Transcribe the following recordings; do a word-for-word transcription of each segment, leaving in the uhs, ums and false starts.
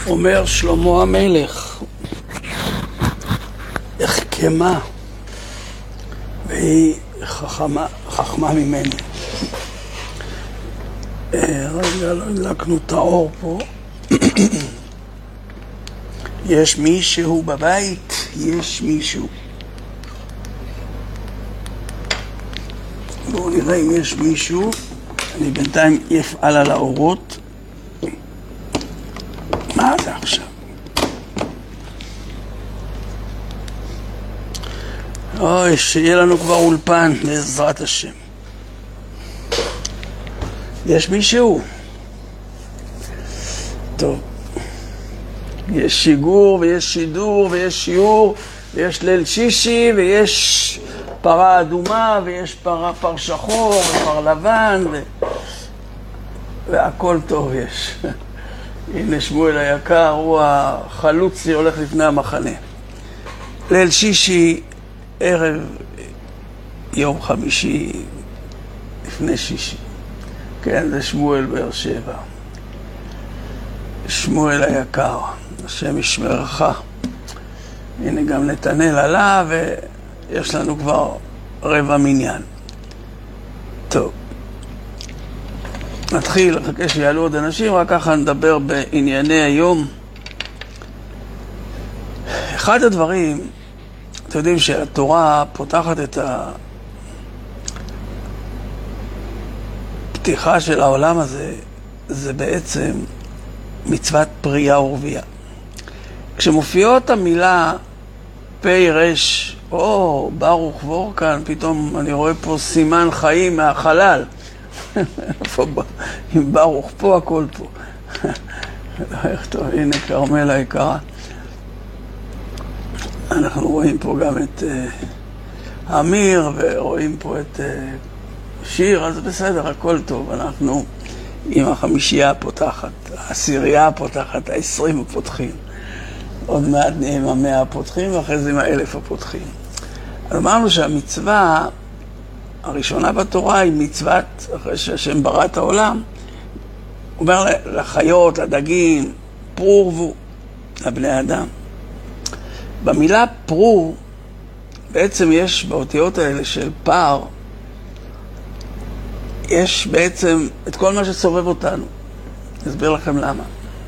אומר שלמה המלך, החכמה והיא חכמה, חכמה ממני. רגע, לא הדלקנו את האור פה. יש מישהו בבית? יש מישהו. בואו נראה אם יש מישהו. אני בינתיים אפעל על האורות. מה זה עכשיו? אוי, שיהיה לנו כבר אולפן, בעזרת השם. יש מישהו? טוב. יש שיגור ויש שידור ויש שיעור ויש ליל שישי ויש פרה אדומה ויש פרה פר שחור ופר לבן ו... והכל טוב יש. הנה שמואל היקר, הוא החלוץ שהולך לפני המחנה. ליל שישי, ערב יום חמישי לפני שישי. כן, זה שמואל באר שבע. שמואל היקר, השם ישמרך. הנה גם נתנאל עלה ויש לנו כבר רבע מניין. טוב. נתחיל, חכה שיעלו עוד אנשים, רק ככה נדבר בענייני היום. אחד הדברים, אתם יודעים שהתורה פותחת את הפתיחה של העולם הזה, זה בעצם מצוות פרייה ורבייה. כשמופיעות המילה פי רש, או ברוך וורקן, פתאום אני רואה פה סימן חיים מהחלל. עם ברוך פה, הכל פה. טוב, הנה כרמל היקרה. אנחנו רואים פה גם את uh, אמיר, ורואים פה את uh, שיר, אז בסדר, הכל טוב. אנחנו עם החמישייה הפותחת, העשירייה הפותחת, העשרים הפותחים. עוד מעט נהיה עם המאה הפותחים, ואחרי זה עם האלף הפותחים. אז אמרנו שהמצווה הראשונה בתורה היא מצוות, אחרי שהשם ברא את העולם, הוא אומר לחיות, לדגים, פרו ורבו, לבני אדם. במילה פרו, בעצם יש באותיות האלה של פר, יש בעצם את כל מה שסובב אותנו. אסביר לכם למה.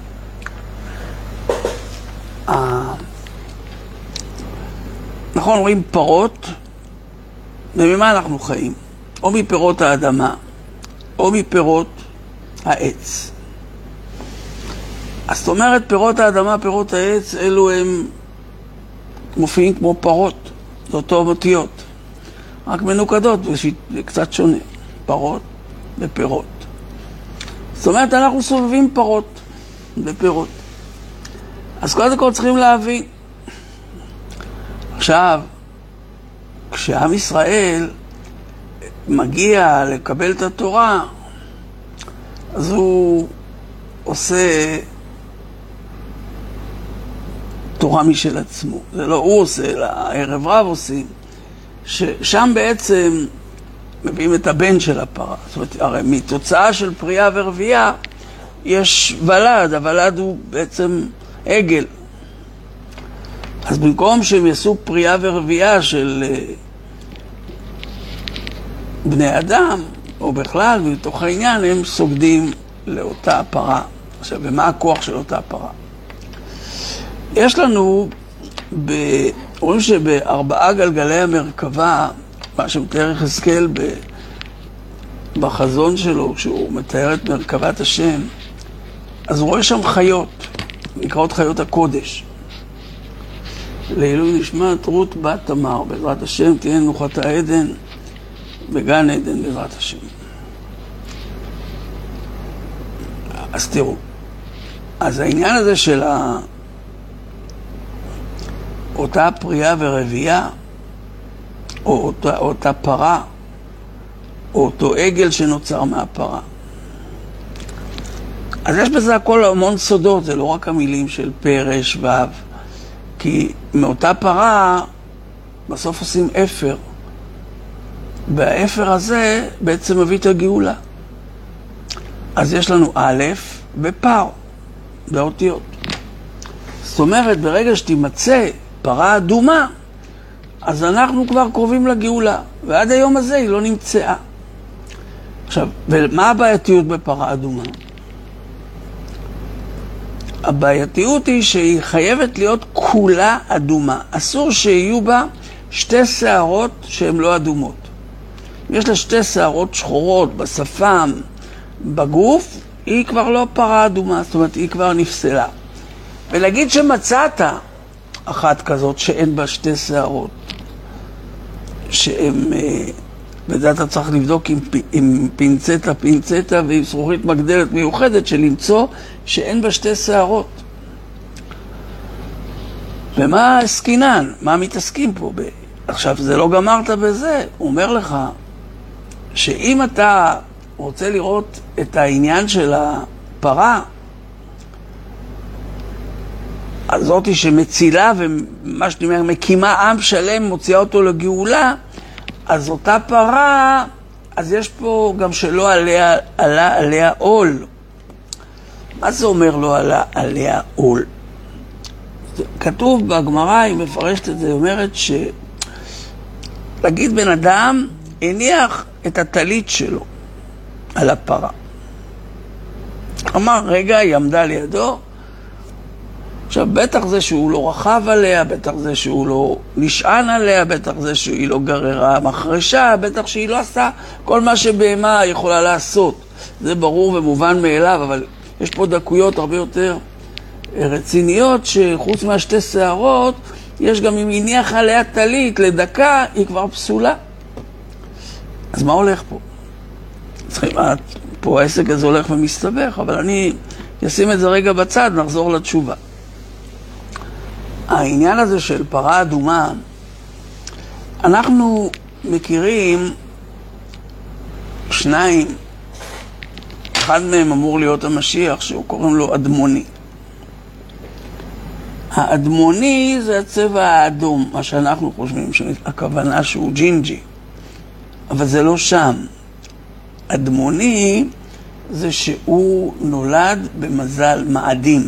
נכון, רואים פרות, וממה אנחנו חיים? או מפירות האדמה, או מפירות העץ. אז זאת אומרת, פירות האדמה, פירות העץ, אלו הם מופיעים כמו פרות, זה אותו אותיות, רק מנוקדות, זה קצת שונה, פרות ופירות. זאת אומרת, אנחנו סובבים פרות ופירות. אז קודם כל צריכים להבין. עכשיו, כשעם ישראל מגיע לקבל את התורה, אז הוא עושה תורה משל עצמו. זה לא הוא עושה, אלא הערב רב עושים. ששם בעצם מביאים את הבן של הפרה. זאת אומרת, הרי מתוצאה של פרייה ורבייה יש ולד, הוולד הוא בעצם עגל. אז במקום שהם יעשו פרייה ורבייה של בני אדם, או בכלל, מתוך העניין, הם סוגדים לאותה פרה. עכשיו, ומה הכוח של אותה פרה? יש לנו, ב... רואים שבארבעה גלגלי המרכבה, מה שמתאר יחזקאל ב... בחזון שלו, כשהוא מתאר את מרכבת השם, אז הוא רואה שם חיות, נקראות חיות הקודש. לעילוי נשמת רות בת תמר, בעזרת השם תהיה נוחת העדן, בגן עדן בעזרת השם. אז תראו, אז העניין הזה של ה... אותה פרייה ורבייה, או אותה, אותה פרה, או אותו עגל שנוצר מהפרה. אז יש בזה הכל המון סודות, זה לא רק המילים של פרש ואב, כי מאותה פרה בסוף עושים אפר, והאפר הזה בעצם מביא את הגאולה. אז יש לנו א' ופר, באותיות. זאת אומרת, ברגע שתימצא פרה אדומה, אז אנחנו כבר קרובים לגאולה, ועד היום הזה היא לא נמצאה. עכשיו, ומה הבעייתיות בפרה אדומה? הבעייתיות היא שהיא חייבת להיות כולה אדומה. אסור שיהיו בה שתי שערות שהן לא אדומות. יש לה שתי שערות שחורות בשפם, בגוף, היא כבר לא פרה אדומה, זאת אומרת, היא כבר נפסלה. ולהגיד שמצאת אחת כזאת שאין בה שתי שערות, שהן, וזה אתה צריך לבדוק עם, עם פינצטה, פינצטה ועם זכוכית מגדלת מיוחדת של למצוא שאין בה שתי שערות. ומה הסקינן? מה מתעסקים פה? ב... עכשיו, זה לא גמרת בזה. הוא אומר לך שאם אתה רוצה לראות את העניין של הפרה, הזאתי שמצילה ומה שאני אומר, מקימה עם שלם, מוציאה אותו לגאולה, אז אותה פרה, אז יש פה גם שלא עליה, עלה עליה עול. מה זה אומר לא עלה עליה עול? כתוב בגמרא, היא מפרשת את זה, היא אומרת ש... להגיד בן אדם, הניח את הטלית שלו על הפרה. אמר, רגע, היא עמדה לידו, עכשיו, בטח זה שהוא לא רחב עליה, בטח זה שהוא לא נשען עליה, בטח זה שהיא לא גררה מחרשה, בטח שהיא לא עשתה כל מה שבהמה יכולה לעשות. זה ברור ומובן מאליו, אבל יש פה דקויות הרבה יותר רציניות, שחוץ מהשתי שערות, יש גם אם הניח עליה טלית לדקה, היא כבר פסולה. אז מה הולך פה? צריכים, פה העסק הזה הולך ומסתבך, אבל אני אשים את זה רגע בצד, נחזור לתשובה. העניין הזה של פרה אדומה, אנחנו מכירים שניים, אחד מהם אמור להיות המשיח, שהוא קוראים לו אדמוני. האדמוני זה הצבע האדום, מה שאנחנו חושבים, שהכוונה שהוא ג'ינג'י, אבל זה לא שם. אדמוני זה שהוא נולד במזל מאדים.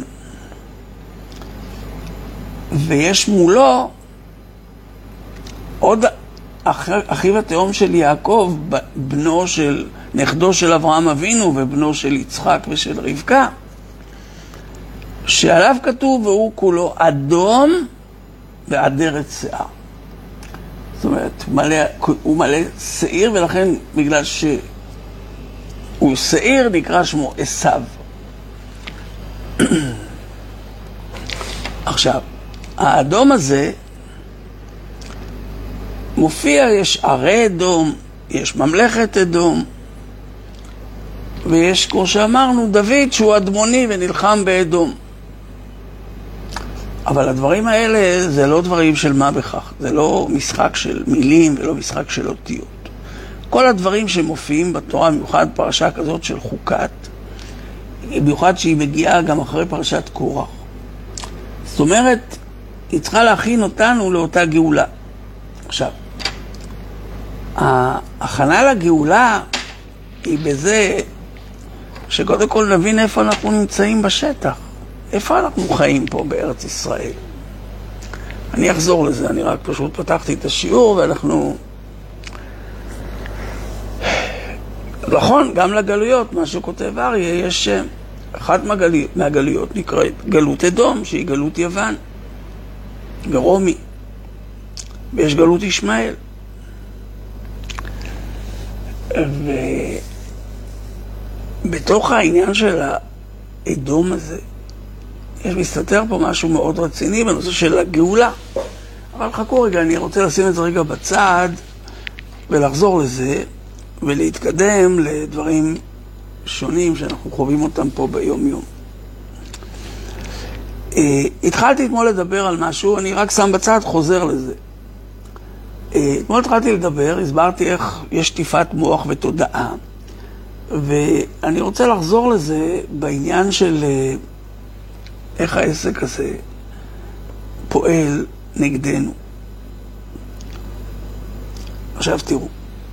ויש מולו עוד אחיו התאום של יעקב, בנו של, נכדו של אברהם אבינו ובנו של יצחק ושל רבקה, שעליו כתוב והוא כולו אדום ועדרת שיער. זאת אומרת, הוא מלא, הוא מלא שעיר, ולכן בגלל שהוא שעיר נקרא שמו עשיו. עכשיו, האדום הזה מופיע, יש ערי אדום, יש ממלכת אדום, ויש, כמו שאמרנו, דוד שהוא אדמוני ונלחם באדום. אבל הדברים האלה זה לא דברים של מה בכך, זה לא משחק של מילים ולא משחק של אותיות. כל הדברים שמופיעים בתורה, במיוחד פרשה כזאת של חוקת, במיוחד שהיא מגיעה גם אחרי פרשת קורח. זאת אומרת, היא צריכה להכין אותנו לאותה גאולה. עכשיו, ההכנה לגאולה היא בזה שקודם כל נבין איפה אנחנו נמצאים בשטח. איפה אנחנו חיים פה בארץ ישראל? אני אחזור לזה, אני רק פשוט פתחתי את השיעור ואנחנו... נכון, גם לגלויות, מה שכותב אריה, יש אחת מהגלויות, מהגלויות נקראת גלות אדום, שהיא גלות יוון ורומי, ויש גלות ישמעאל. ובתוך העניין של האדום הזה, יש מסתתר פה משהו מאוד רציני בנושא של הגאולה. אבל חכו רגע, אני רוצה לשים את זה רגע בצד ולחזור לזה ולהתקדם לדברים שונים שאנחנו חווים אותם פה ביום יום. התחלתי אתמול לדבר על משהו, אני רק שם בצד, חוזר לזה. אתמול התחלתי לדבר, הסברתי איך יש שטיפת מוח ותודעה, ואני רוצה לחזור לזה בעניין של איך העסק הזה פועל נגדנו. עכשיו תראו,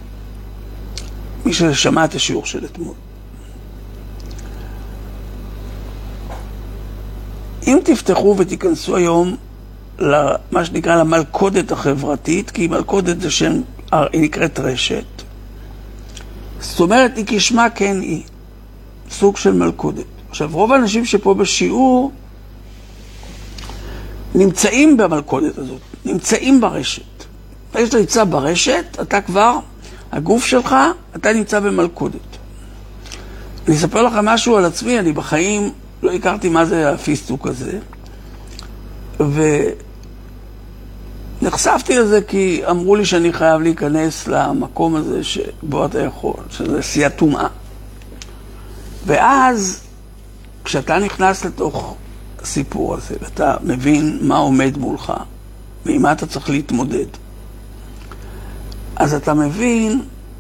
מי ששמע את השיעור של אתמול, אם תפתחו ותיכנסו היום למה שנקרא למלכודת החברתית, כי מלכודת זה שם, היא נקראת רשת. זאת אומרת, היא כשמה כן היא, סוג של מלכודת. עכשיו, רוב האנשים שפה בשיעור נמצאים במלכודת הזאת, נמצאים ברשת. אתה נמצא ברשת, אתה כבר, הגוף שלך, אתה נמצא במלכודת. אני אספר לך משהו על עצמי, אני בחיים לא הכרתי מה זה הפיסטוק הזה, ונחשפתי לזה כי אמרו לי שאני חייב להיכנס למקום הזה שבו אתה יכול, שזה סיעת טומאה. ואז, כשאתה נכנס לתוך הסיפור הזה, ואתה מבין מה עומד מולך, ועם מה אתה צריך להתמודד, אז אתה מבין,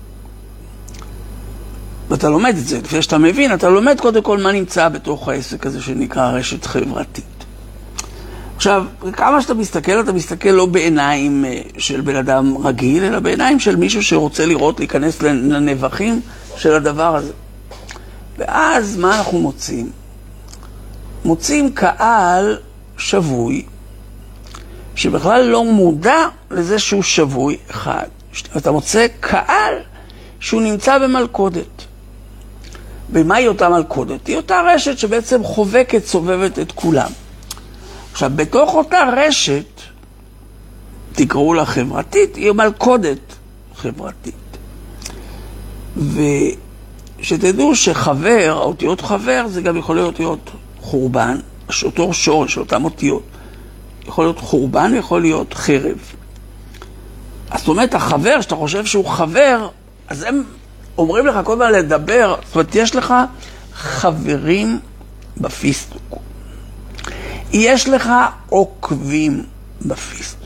ואתה לומד את זה, לפני שאתה מבין, אתה לומד קודם כל מה נמצא בתוך העסק הזה שנקרא רשת חברתית. עכשיו, כמה שאתה מסתכל, אתה מסתכל לא בעיניים של בן אדם רגיל, אלא בעיניים של מישהו שרוצה לראות, להיכנס לנבחים של הדבר הזה. ואז מה אנחנו מוצאים? מוצאים קהל שבוי, שבכלל לא מודע לזה שהוא שבוי אחד. אתה מוצא קהל שהוא נמצא במלכודת. ומהי אותה מלכודת? היא אותה רשת שבעצם חובקת, סובבת את כולם. עכשיו, בתוך אותה רשת, תקראו לה חברתית, היא מלכודת חברתית. ושתדעו שחבר, האותיות חבר, זה גם יכול להיות אותיות חורבן, אותו שורש, אותם אותיות. יכול להיות חורבן, יכול להיות חרב. אז זאת אומרת, החבר, שאתה חושב שהוא חבר, אז הם אומרים לך כל פעם לדבר, זאת אומרת, יש לך חברים בפיסטוק. יש לך עוקבים בפיסטוק.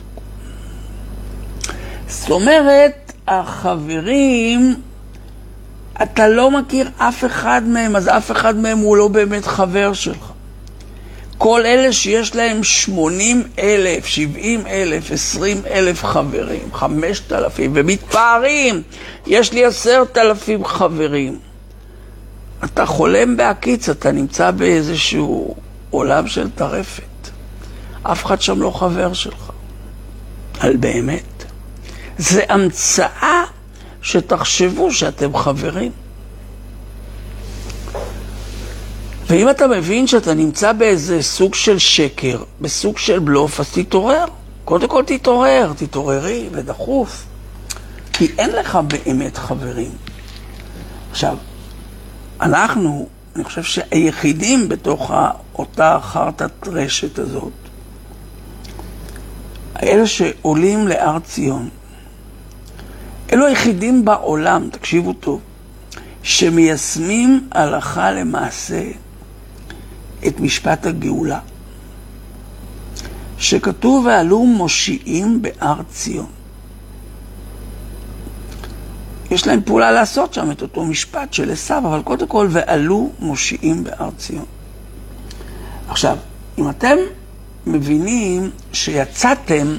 זאת אומרת, החברים, אתה לא מכיר אף אחד מהם, אז אף אחד מהם הוא לא באמת חבר שלך. כל אלה שיש להם שמונים אלף, שבעים אלף, עשרים אלף חברים, חמשת אלפים, ומתפארים, יש לי עשרת אלפים חברים. אתה חולם בהקיץ, אתה נמצא באיזשהו עולם של טרפת. אף אחד שם לא חבר שלך. על באמת. זה המצאה שתחשבו שאתם חברים. ואם אתה מבין שאתה נמצא באיזה סוג של שקר, בסוג של בלוף, אז תתעורר. קודם כל תתעורר, תתעוררי ודחוף. כי אין לך באמת חברים. עכשיו, אנחנו, אני חושב שהיחידים בתוך אותה חרטת רשת הזאת, האלה שעולים להר ציון, אלו היחידים בעולם, תקשיבו טוב, שמיישמים הלכה למעשה את משפט הגאולה, שכתוב ועלו מושיעים בהר ציון. יש להם פעולה לעשות שם את אותו משפט של עשיו, אבל קודם כל ועלו מושיעים בהר ציון. עכשיו, אם אתם מבינים שיצאתם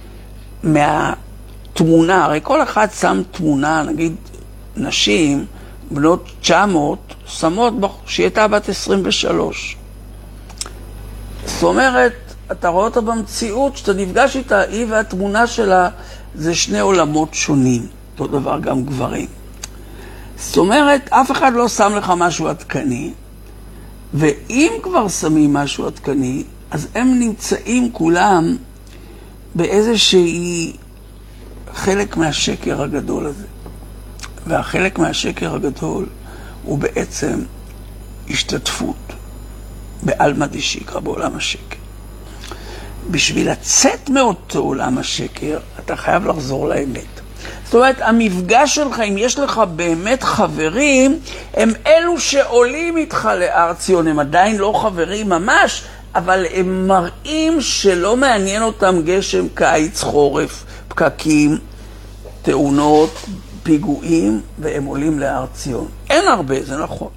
מהתמונה, הרי כל אחד שם תמונה, נגיד נשים בנות תשע מאות, שמות שהיא הייתה בת עשרים ושלוש. זאת אומרת, אתה רואה אותה במציאות, שאתה נפגש איתה, היא והתמונה שלה זה שני עולמות שונים. אותו דבר גם גברים. זאת אומרת, אף אחד לא שם לך משהו עדכני, ואם כבר שמים משהו עדכני, אז הם נמצאים כולם באיזושהי חלק מהשקר הגדול הזה. והחלק מהשקר הגדול הוא בעצם השתתפות בעלמא דשיקרא, בעולם השקר. בשביל לצאת מאותו עולם השקר, אתה חייב לחזור לאמת. זאת אומרת, המפגש שלך, אם יש לך באמת חברים, הם אלו שעולים איתך להר ציון. הם עדיין לא חברים ממש, אבל הם מראים שלא מעניין אותם גשם, קיץ, חורף, פקקים, תאונות, פיגועים, והם עולים להר ציון. אין הרבה, זה נכון.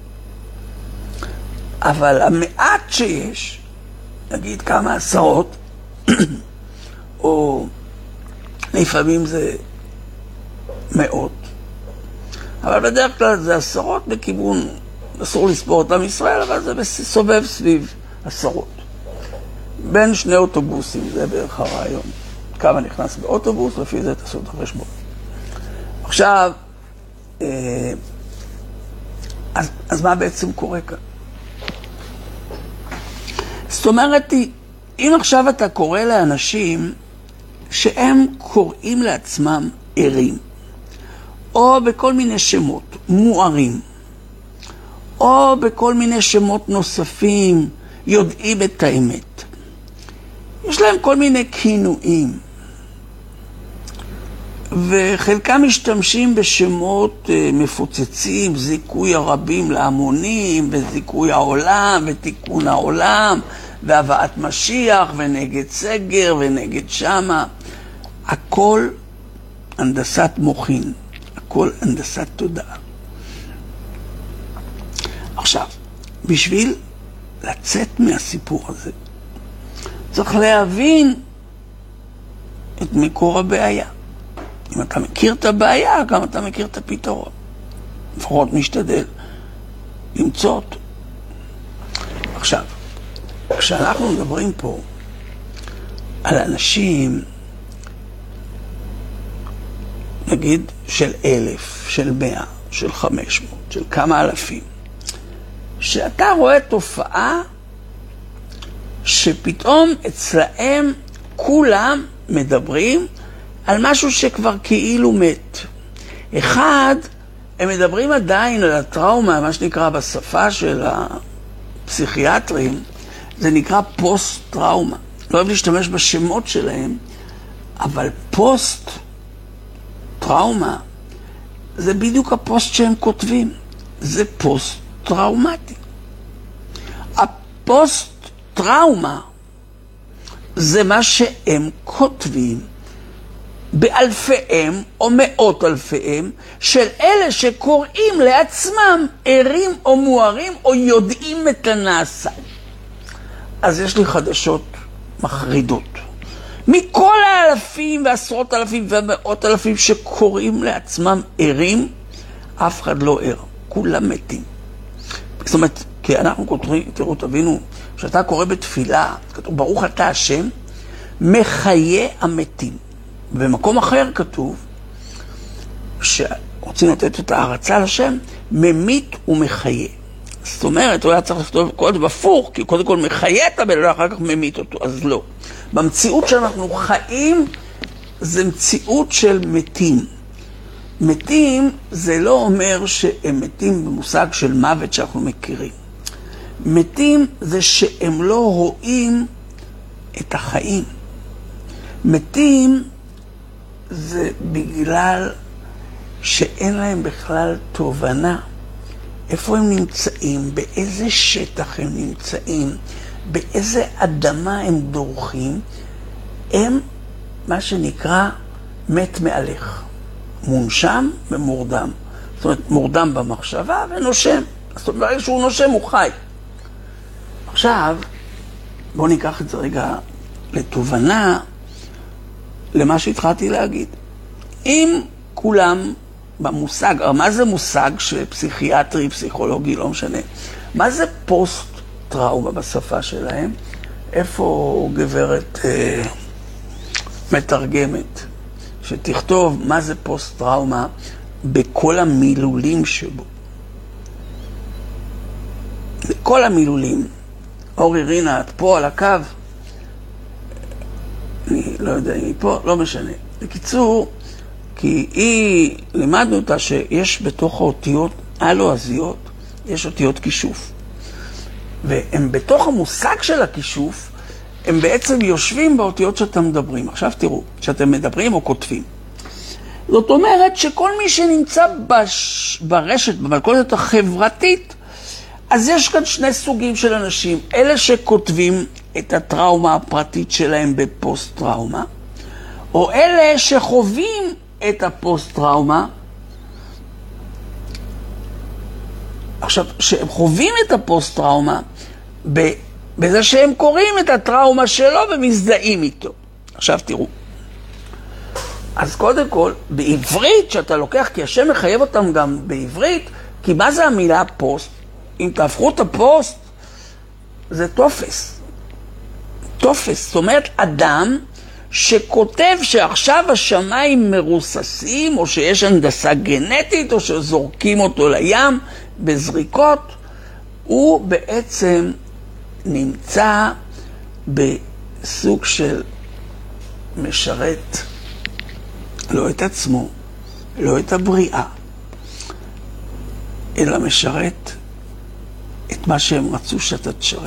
אבל המעט שיש, נגיד כמה עשרות, או לפעמים זה מאות, אבל בדרך כלל זה עשרות בכיוון, אסור לספור אותם ישראל, אבל זה סובב סביב עשרות. בין שני אוטובוסים, זה בערך הרעיון. כמה נכנס באוטובוס, לפי זה תעשו את החשבון. עכשיו, אז, אז מה בעצם קורה כאן? זאת אומרת, אם עכשיו אתה קורא לאנשים שהם קוראים לעצמם ערים, או בכל מיני שמות מוארים, או בכל מיני שמות נוספים, יודעים את האמת. יש להם כל מיני כינויים, וחלקם משתמשים בשמות מפוצצים, זיכוי הרבים להמונים, וזיכוי העולם, ותיקון העולם, והבאת משיח, ונגד סגר, ונגד שמה. הכל הנדסת מוחין, הכל הנדסת תודעה. עכשיו, בשביל לצאת מהסיפור הזה, צריך להבין את מקור הבעיה. אם אתה מכיר את הבעיה, גם אתה מכיר את הפתרון. לפחות משתדל למצוא אותו. עכשיו, כשאנחנו מדברים פה על אנשים, נגיד של אלף, של מאה, של חמש מאות, של כמה אלפים, שאתה רואה תופעה שפתאום אצלהם כולם מדברים על משהו שכבר כאילו מת. אחד, הם מדברים עדיין על הטראומה, מה שנקרא בשפה של הפסיכיאטרים, זה נקרא פוסט-טראומה. לא אוהב להשתמש בשמות שלהם, אבל פוסט-טראומה זה בדיוק הפוסט שהם כותבים. זה פוסט-טראומטי. הפוסט-טראומה זה מה שהם כותבים באלפיהם או מאות אלפיהם של אלה שקוראים לעצמם ערים או מוארים או יודעים את הנעשה. אז יש לי חדשות מחרידות. מכל האלפים ועשרות אלפים ומאות אלפים שקוראים לעצמם ערים, אף אחד לא ער. כולם מתים. זאת אומרת, כי אנחנו כותבים, תראו, תבינו, שאתה קורא בתפילה, כתוב, ברוך אתה השם, מחיה המתים. במקום אחר כתוב, שרוצים לתת את הערצה לשם, ממית ומחיה. זאת אומרת, הוא היה צריך לכתוב קודם בפוך, כי קודם כל מחיה את הבן, אחר כך ממית אותו, אז לא. במציאות שאנחנו חיים, זה מציאות של מתים. מתים זה לא אומר שהם מתים במושג של מוות שאנחנו מכירים. מתים זה שהם לא רואים את החיים. מתים זה בגלל שאין להם בכלל תובנה. איפה הם נמצאים, באיזה שטח הם נמצאים, באיזה אדמה הם דורכים, הם מה שנקרא מת מהלך. מונשם ומורדם. זאת אומרת, מורדם במחשבה ונושם. זאת אומרת, ברגע שהוא נושם הוא חי. עכשיו, בואו ניקח את זה רגע לתובנה, למה שהתחלתי להגיד. אם כולם במושג, מה זה מושג שפסיכיאטרי, פסיכולוגי, לא משנה, מה זה פוסט-טראומה בשפה שלהם? איפה גברת אה, מתרגמת שתכתוב מה זה פוסט-טראומה בכל המילולים שבו. כל המילולים. אורי רינה, את פה על הקו? אני לא יודע אם היא פה, לא משנה. בקיצור, כי היא, לימדנו אותה שיש בתוך האותיות הלועזיות, יש אותיות כישוף. והם בתוך המושג של הכישוף, הם בעצם יושבים באותיות שאתם מדברים. עכשיו תראו, שאתם מדברים או כותבים. זאת אומרת שכל מי שנמצא בש... ברשת, במלכודת החברתית, אז יש כאן שני סוגים של אנשים. אלה שכותבים את הטראומה הפרטית שלהם בפוסט-טראומה, או אלה שחווים את הפוסט-טראומה. עכשיו, שהם חווים את הפוסט-טראומה בזה שהם קוראים את הטראומה שלו ומזדהים איתו. עכשיו תראו. אז קודם כל, בעברית שאתה לוקח, כי השם מחייב אותם גם בעברית, כי מה זה המילה פוסט? אם תהפכו את הפוסט, זה תופס. תופס, זאת אומרת אדם שכותב שעכשיו השמיים מרוססים, או שיש הנדסה גנטית, או שזורקים אותו לים בזריקות, הוא בעצם נמצא בסוג של משרת לא את עצמו, לא את הבריאה, אלא משרת את מה שהם רצו שאתה תשרת.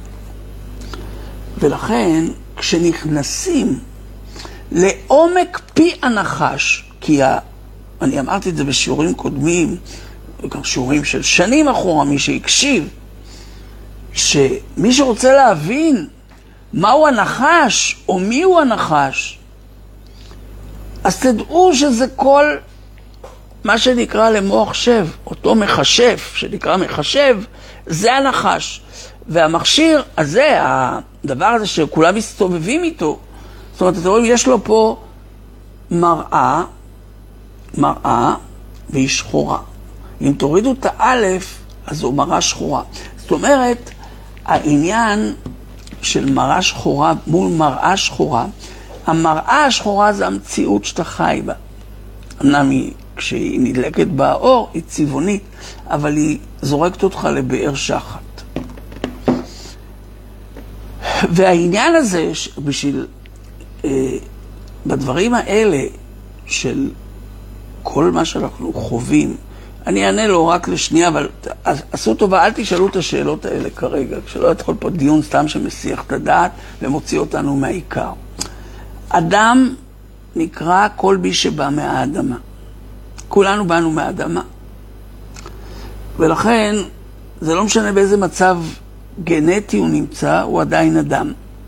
ולכן כשנכנסים לעומק פי הנחש, כי ה... אני אמרתי את זה בשיעורים קודמים, גם שיעורים של שנים אחורה, מי שהקשיב, שמי שרוצה להבין מהו הנחש או מיהו הנחש, אז תדעו שזה כל מה שנקרא למוח שב, אותו מחשב שנקרא מחשב, זה הנחש. והמכשיר הזה, הדבר הזה שכולם מסתובבים איתו, זאת אומרת, אתם רואים, יש לו פה מראה, מראה והיא שחורה. אם תורידו את האלף, אז זו מראה שחורה. זאת אומרת, העניין של מראה שחורה מול מראה שחורה, המראה השחורה זה המציאות שאתה חי בה. אמנם היא, כשהיא נדלקת באור, היא צבעונית, אבל היא זורקת אותך לבאר שחת. והעניין הזה, בשביל, אה, בדברים האלה של כל מה שאנחנו חווים, אני אענה לו רק לשנייה, אבל עשו טובה, אל תשאלו את השאלות האלה כרגע, כשלא יתחול פה דיון סתם שמסיח את הדעת ומוציא אותנו מהעיקר. אדם נקרא כל מי שבא מהאדמה. כולנו באנו מהאדמה. ולכן, זה לא משנה באיזה מצב גנטי הוא נמצא, הוא עדיין אדם.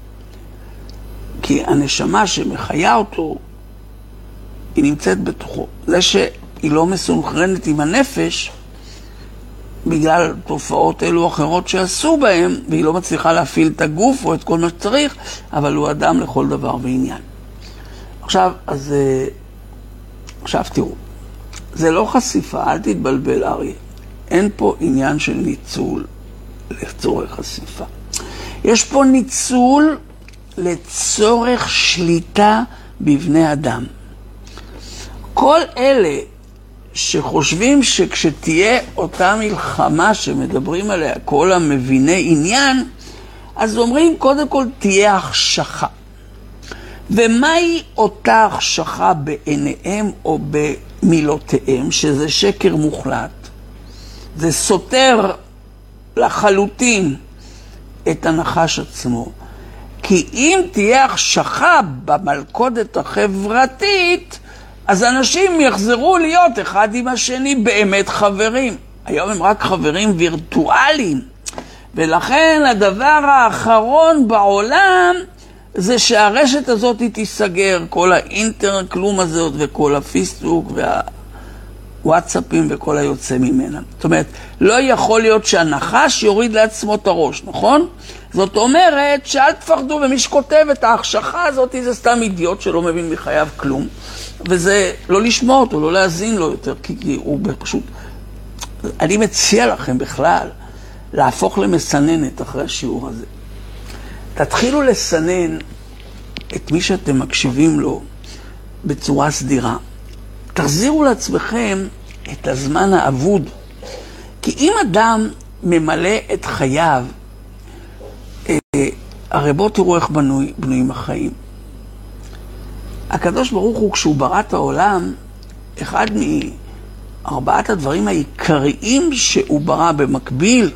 כי הנשמה שמחיה אותו, היא נמצאת בתוכו. זה שהיא לא מסונכרנת עם הנפש, בגלל תופעות אלו או אחרות שעשו בהם, והיא לא מצליחה להפעיל את הגוף או את כל מה שצריך, אבל הוא אדם לכל דבר ועניין. עכשיו, אז, עכשיו תראו, זה לא חשיפה, אל תתבלבל אריה. אין פה עניין של ניצול לצורך חשיפה. יש פה ניצול לצורך שליטה בבני אדם. כל אלה שחושבים שכשתהיה אותה מלחמה שמדברים עליה, כל המביני עניין, אז אומרים קודם כל תהיה החשכה. ומהי אותה החשכה בעיניהם או במילותיהם, שזה שקר מוחלט? זה סותר לחלוטין את הנחש עצמו. כי אם תהיה החשכה במלכודת החברתית, אז אנשים יחזרו להיות אחד עם השני באמת חברים. היום הם רק חברים וירטואליים. ולכן הדבר האחרון בעולם זה שהרשת הזאת תיסגר, כל האינטרנט כלום הזאת וכל הפיסבוק והוואטסאפים וכל היוצא ממנה. זאת אומרת, לא יכול להיות שהנחש יוריד לעצמו את הראש, נכון? זאת אומרת שאל תפחדו, ומי שכותב את ההחשכה הזאת זה סתם אידיוט שלא מבין מחייו כלום, וזה לא לשמוע אותו, לא להזין לו יותר, כי הוא פשוט... אני מציע לכם בכלל להפוך למסננת אחרי השיעור הזה. תתחילו לסנן את מי שאתם מקשיבים לו בצורה סדירה. תחזירו לעצמכם את הזמן האבוד. כי אם אדם ממלא את חייו, הרי בואו תראו איך בנוי, בנויים החיים. הקדוש ברוך הוא, כשהוא ברא את העולם, אחד מארבעת הדברים העיקריים שהוא ברא במקביל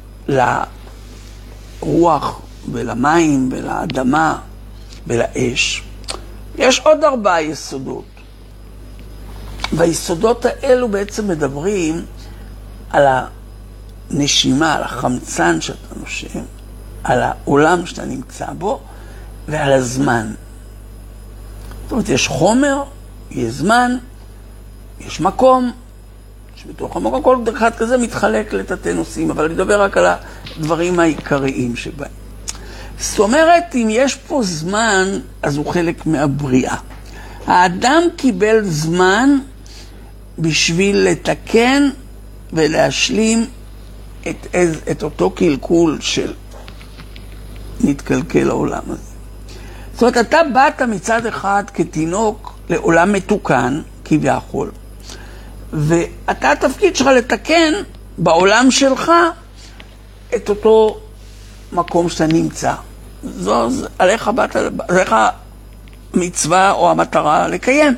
לרוח ולמים ולאדמה ולאש, יש עוד ארבעה יסודות. והיסודות האלו בעצם מדברים על הנשימה, על החמצן שאתה נושם, על העולם שאתה נמצא בו ועל הזמן. זאת אומרת, יש חומר, יש זמן, יש מקום, שבתוך המקום כל אחד כזה מתחלק לתתי נושאים, אבל אני מדבר רק על הדברים העיקריים שבהם. זאת אומרת, אם יש פה זמן, אז הוא חלק מהבריאה. האדם קיבל זמן בשביל לתקן ולהשלים את, את אותו קלקול של נתקלקל העולם הזה. זאת אומרת, אתה באת מצד אחד כתינוק לעולם מתוקן, כביכול, ואתה התפקיד שלך לתקן בעולם שלך את אותו מקום שאתה נמצא. זו, עליך באת, עליך מצווה או המטרה לקיים.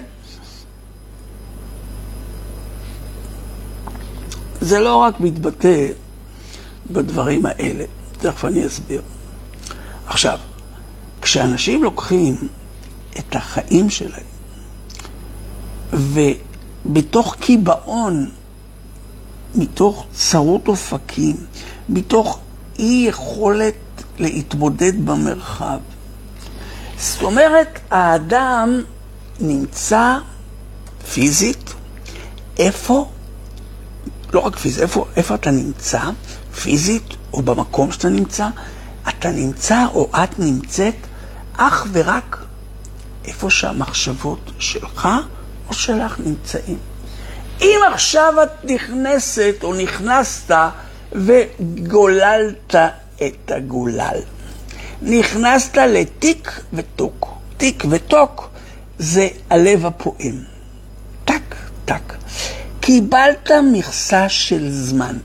זה לא רק מתבטא בדברים האלה, תכף אני אסביר. עכשיו, כשאנשים לוקחים את החיים שלהם ובתוך קיבעון, מתוך צרות אופקים, מתוך אי יכולת להתמודד במרחב, זאת אומרת, האדם נמצא פיזית, איפה? לא רק פיזית, איפה, איפה אתה נמצא? פיזית או במקום שאתה נמצא? אתה נמצא או את נמצאת אך ורק איפה שהמחשבות שלך או שלך נמצאים. אם עכשיו את נכנסת או נכנסת וגוללת את הגולל, נכנסת לתיק ותוק. תיק ותוק זה הלב הפועם. טק, טק. קיבלת מכסה של זמן.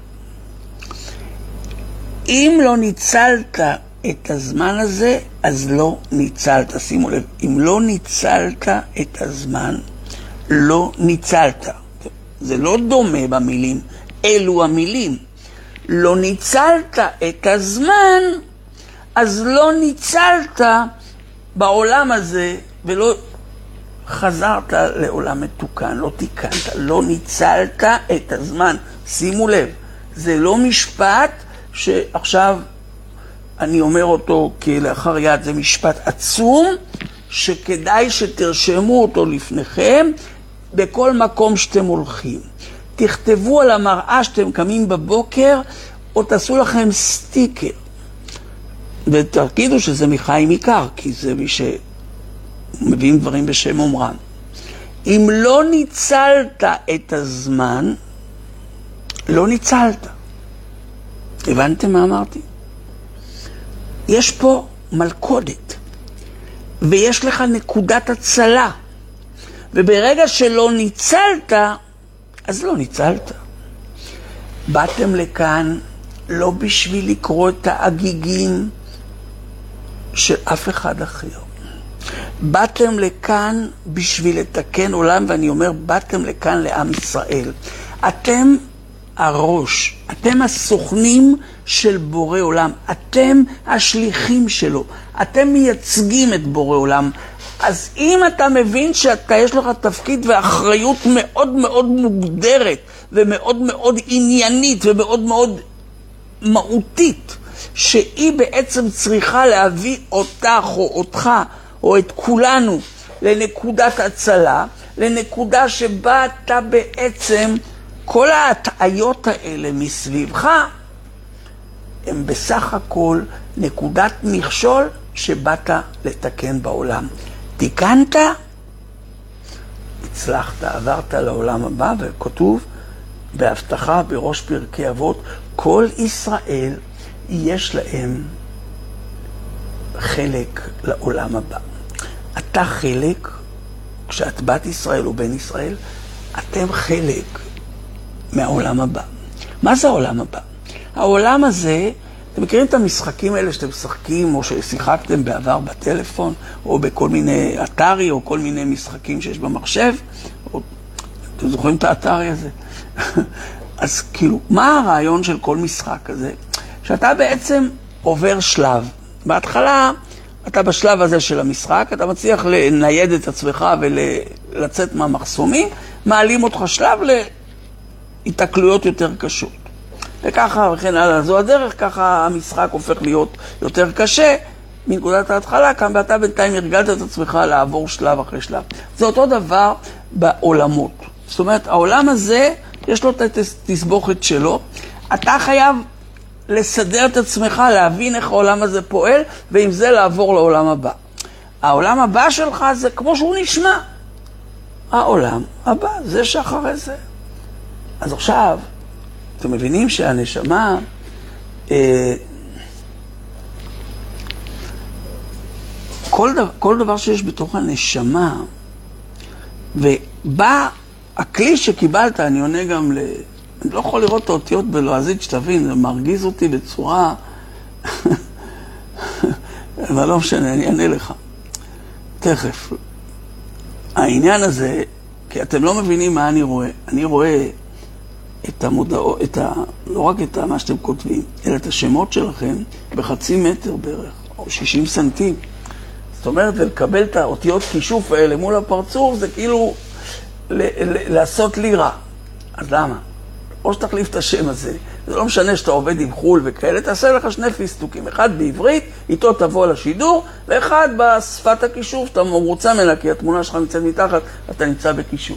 אם לא ניצלת את הזמן הזה, אז לא ניצלת. שימו לב, אם לא ניצלת את הזמן, לא ניצלת. זה לא דומה במילים, אלו המילים. לא ניצלת את הזמן, אז לא ניצלת בעולם הזה, ולא חזרת לעולם מתוקן, לא תיקנת, לא ניצלת את הזמן. שימו לב, זה לא משפט שעכשיו אני אומר אותו כלאחר יד, זה משפט עצום, שכדאי שתרשמו אותו לפניכם, בכל מקום שאתם הולכים. תכתבו על המראה שאתם קמים בבוקר, או תעשו לכם סטיקר. ותגידו שזה מחיים עיקר, כי זה מי שמביאים דברים בשם אומרם. אם לא ניצלת את הזמן, לא ניצלת. הבנתם מה אמרתי? יש פה מלכודת, ויש לך נקודת הצלה, וברגע שלא ניצלת, אז לא ניצלת. באתם לכאן לא בשביל לקרוא את האגיגים של אף אחד אחר. באתם לכאן בשביל לתקן עולם, ואני אומר, באתם לכאן לעם ישראל. אתם הראש, אתם הסוכנים של בורא עולם, אתם השליחים שלו, אתם מייצגים את בורא עולם. אז אם אתה מבין שאתה יש לך תפקיד ואחריות מאוד מאוד מוגדרת, ומאוד מאוד עניינית, ומאוד מאוד מהותית, שהיא בעצם צריכה להביא אותך או אותך, או את כולנו, לנקודת הצלה, לנקודה שבה אתה בעצם, כל ההטעיות האלה מסביבך, הם בסך הכל נקודת מכשול שבאת לתקן בעולם. תיקנת, הצלחת, עברת לעולם הבא, וכתוב בהבטחה בראש פרקי אבות, כל ישראל יש להם חלק לעולם הבא. אתה חלק, כשאת בת ישראל או בן ישראל, אתם חלק מהעולם הבא. מה זה העולם הבא? העולם הזה, אתם מכירים את המשחקים האלה שאתם משחקים או ששיחקתם בעבר בטלפון או בכל מיני אתרי או כל מיני משחקים שיש במחשב? או, אתם זוכרים את האתרי הזה? אז כאילו, מה הרעיון של כל משחק הזה? שאתה בעצם עובר שלב. בהתחלה, אתה בשלב הזה של המשחק, אתה מצליח לנייד את עצמך ולצאת מהמחסומים, מעלים אותך שלב להתקלויות יותר קשות. וככה וכן הלאה, זו הדרך, ככה המשחק הופך להיות יותר קשה מנקודת ההתחלה, כאן ואתה בינתיים הרגלת את עצמך לעבור שלב אחרי שלב. זה אותו דבר בעולמות. זאת אומרת, העולם הזה, יש לו את התסבוכת שלו, אתה חייב לסדר את עצמך, להבין איך העולם הזה פועל, ועם זה לעבור לעולם הבא. העולם הבא שלך זה כמו שהוא נשמע. העולם הבא, זה שאחרי זה. אז עכשיו, אתם מבינים שהנשמה, אה, כל דבר, כל דבר שיש בתוך הנשמה, ובא הכלי שקיבלת, אני עונה גם ל... אני לא יכול לראות את האותיות בלועזית, שתבין, זה מרגיז אותי בצורה... אבל לא משנה, אני אענה לך. תכף. העניין הזה, כי אתם לא מבינים מה אני רואה. אני רואה את המודעות, את ה... לא רק את מה שאתם כותבים, אלא את השמות שלכם בחצי מטר בערך, או שישים סנטים. זאת אומרת, לקבל את האותיות כישוף האלה מול הפרצוף, זה כאילו ל- ל- לעשות לי רע. אז למה? או שתחליף את השם הזה. זה לא משנה שאתה עובד עם חול וכאלה, תעשה לך שני פיסטוקים. אחד בעברית, איתו תבוא לשידור, ואחד בשפת הכישוף, אתה מרוצה ממנה, כי התמונה שלך נמצאת מתחת, אתה נמצא בכישוף.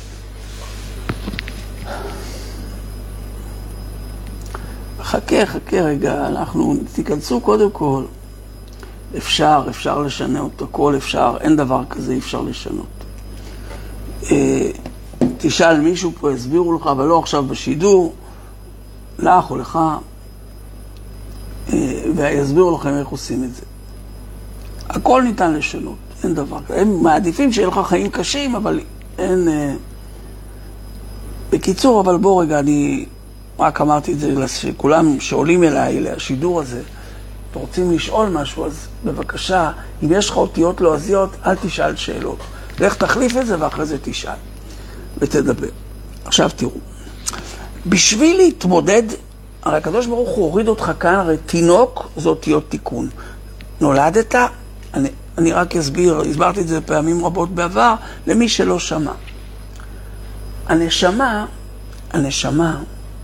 חכה, חכה רגע, אנחנו תיכנסו קודם כל. אפשר, אפשר לשנות, הכל אפשר, אין דבר כזה, אפשר לשנות. תשאל מישהו פה, הסבירו לך, אבל לא עכשיו בשידור, לך או לך, ויסבירו לכם איך עושים את זה. הכל ניתן לשנות, אין דבר כזה. הם מעדיפים שיהיה לך חיים קשים, אבל אין... בקיצור, אבל בוא רגע, אני רק אמרתי את זה, שכולם שעולים אליי לשידור הזה, רוצים לשאול משהו, אז בבקשה, אם יש לך אותיות לועזיות, אל תשאל שאלות. לך תחליף את זה ואחרי זה תשאל ותדבר. עכשיו תראו, בשביל להתמודד, הרי הקדוש ברוך הוא הוריד אותך כאן, הרי תינוק זה אותיות תיקון. נולדת, אני, אני רק אסביר, הסברתי את זה פעמים רבות בעבר, למי שלא שמע. הנשמה, הנשמה,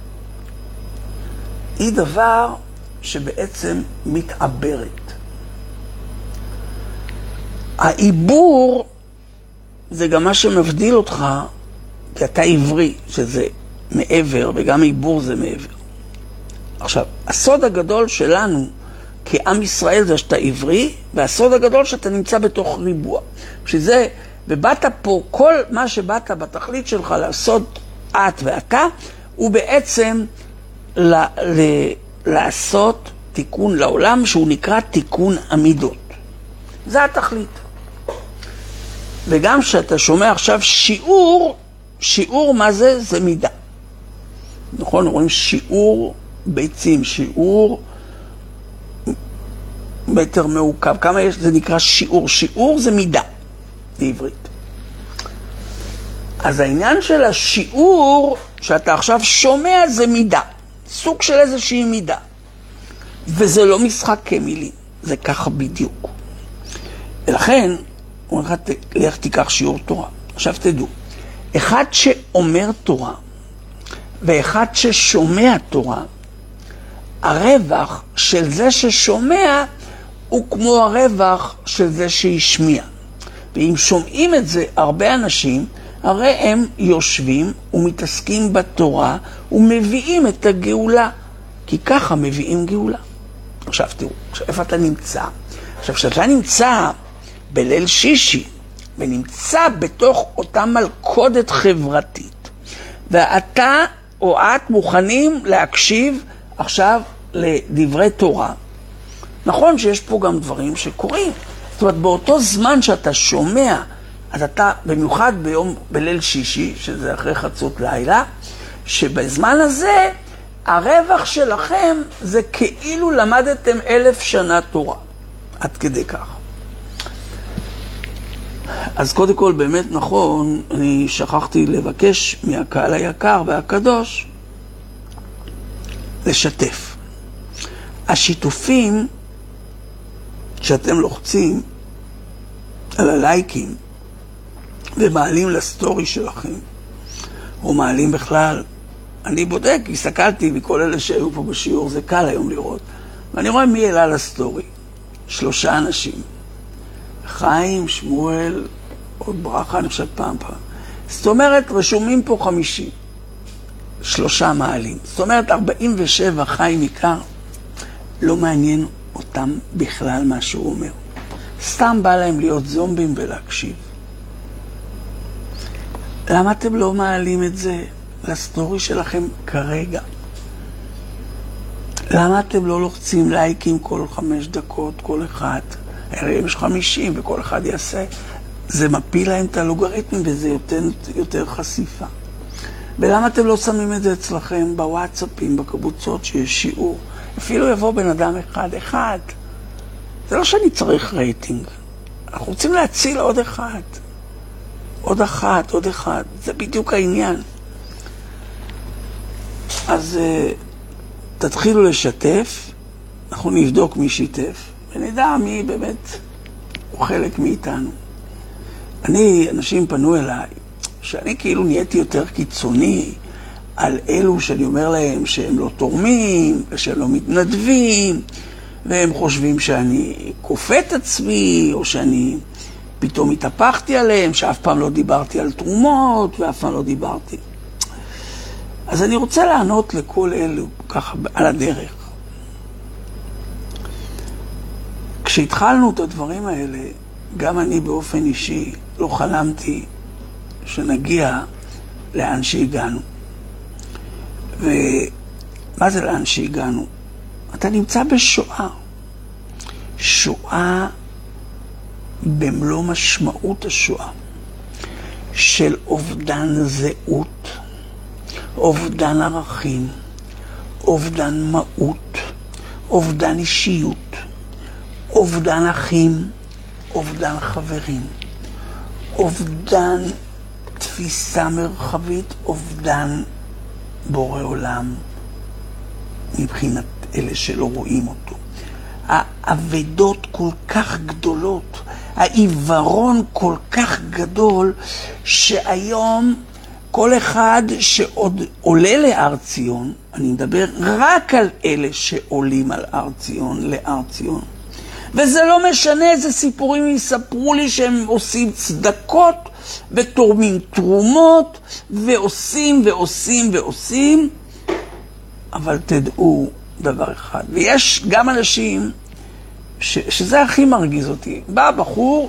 היא דבר שבעצם מתעברת. העיבור זה גם מה שמבדיל אותך, כי אתה עברי, שזה מעבר, וגם עיבור זה מעבר. עכשיו, הסוד הגדול שלנו כעם ישראל זה שאתה עברי, והסוד הגדול שאתה נמצא בתוך ריבוע. שזה, ובאת פה, כל מה שבאת בתכלית שלך לעשות את ואתה, הוא בעצם ל, ל, לעשות תיקון לעולם שהוא נקרא תיקון המידות. זה התכלית. וגם שאתה שומע עכשיו שיעור, שיעור מה זה? זה מידה. נכון? רואים שיעור ביצים, שיעור מטר מעוקב. כמה יש? זה נקרא שיעור. שיעור זה מידה בעברית. אז העניין של השיעור שאתה עכשיו שומע זה מידה. סוג של איזושהי מידה. וזה לא משחק כמילים. זה ככה בדיוק. ולכן, הוא אומר לך, לך תיקח שיעור תורה. עכשיו תדעו, אחד שאומר תורה, ואחד ששומע תורה, הרווח של זה ששומע, הוא כמו הרווח של זה שישמיע. ואם שומעים את זה הרבה אנשים, הרי הם יושבים ומתעסקים בתורה, ומביאים את הגאולה. כי ככה מביאים גאולה. עכשיו תראו, עכשיו, איפה אתה נמצא? עכשיו, כשאתה נמצא בליל שישי, ונמצא בתוך אותה מלכודת חברתית, ואתה או את מוכנים להקשיב עכשיו לדברי תורה. נכון שיש פה גם דברים שקורים. זאת אומרת, באותו זמן שאתה שומע, אז אתה, במיוחד ביום, בליל שישי, שזה אחרי חצות לילה, שבזמן הזה, הרווח שלכם זה כאילו למדתם אלף שנה תורה. עד כדי כך. אז קודם כל, באמת נכון, אני שכחתי לבקש מהקהל היקר והקדוש לשתף. השיתופים שאתם לוחצים על הלייקים ומעלים לסטורי שלכם, או מעלים בכלל, אני בודק, הסתכלתי מכל אלה שהיו פה בשיעור, זה קל היום לראות, ואני רואה מי העלה לסטורי. שלושה אנשים. חיים, שמואל, עוד ברכה, אני חושב פעם פעם. זאת אומרת, רשומים פה חמישים. שלושה מעלים. זאת אומרת, ארבעים ושבע חיים עיקר, לא מעניין אותם בכלל מה שהוא אומר. סתם בא להם להיות זומבים ולהקשיב. למה אתם לא מעלים את זה לסטורי שלכם כרגע? למה אתם לא לוחצים לייקים כל חמש דקות, כל אחד? יש חמישים וכל אחד יעשה. זה מפיל להם את הלוגריתמים וזה יותר, יותר חשיפה. ולמה אתם לא שמים את זה אצלכם בוואטסאפים, בקבוצות שיש שיעור? אפילו יבוא בן אדם אחד, אחד. זה לא שאני צריך רייטינג. אנחנו רוצים להציל עוד אחד. עוד אחת, עוד אחד. זה בדיוק העניין. אז uh, תתחילו לשתף, אנחנו נבדוק מי שיתף, ונדע מי באמת הוא חלק מאיתנו. אני, אנשים פנו אליי, שאני כאילו נהייתי יותר קיצוני על אלו שאני אומר להם שהם לא תורמים, ושהם לא מתנדבים, והם חושבים שאני כופה את עצמי, או שאני פתאום התהפכתי עליהם, שאף פעם לא דיברתי על תרומות, ואף פעם לא דיברתי. אז אני רוצה לענות לכל אלו, ככה, על הדרך. כשהתחלנו את הדברים האלה, גם אני באופן אישי לא חלמתי שנגיע לאן שהגענו. ומה זה לאן שהגענו? אתה נמצא בשואה. שואה במלוא משמעות השואה. של אובדן זהות, אובדן ערכים, אובדן מהות, אובדן אישיות, אובדן אחים, אובדן חברים, אובדן תפיסה מרחבית, אובדן בורא עולם מבחינת אלה שלא רואים אותו. העבדות כל כך גדולות, העיוורון כל כך גדול, שהיום כל אחד שעוד עולה להר ציון, אני מדבר רק על אלה שעולים על הר ציון, להר ציון. וזה לא משנה איזה סיפורים יספרו לי שהם עושים צדקות ותורמים תרומות ועושים ועושים ועושים, אבל תדעו דבר אחד, ויש גם אנשים ש, שזה הכי מרגיז אותי. בא בחור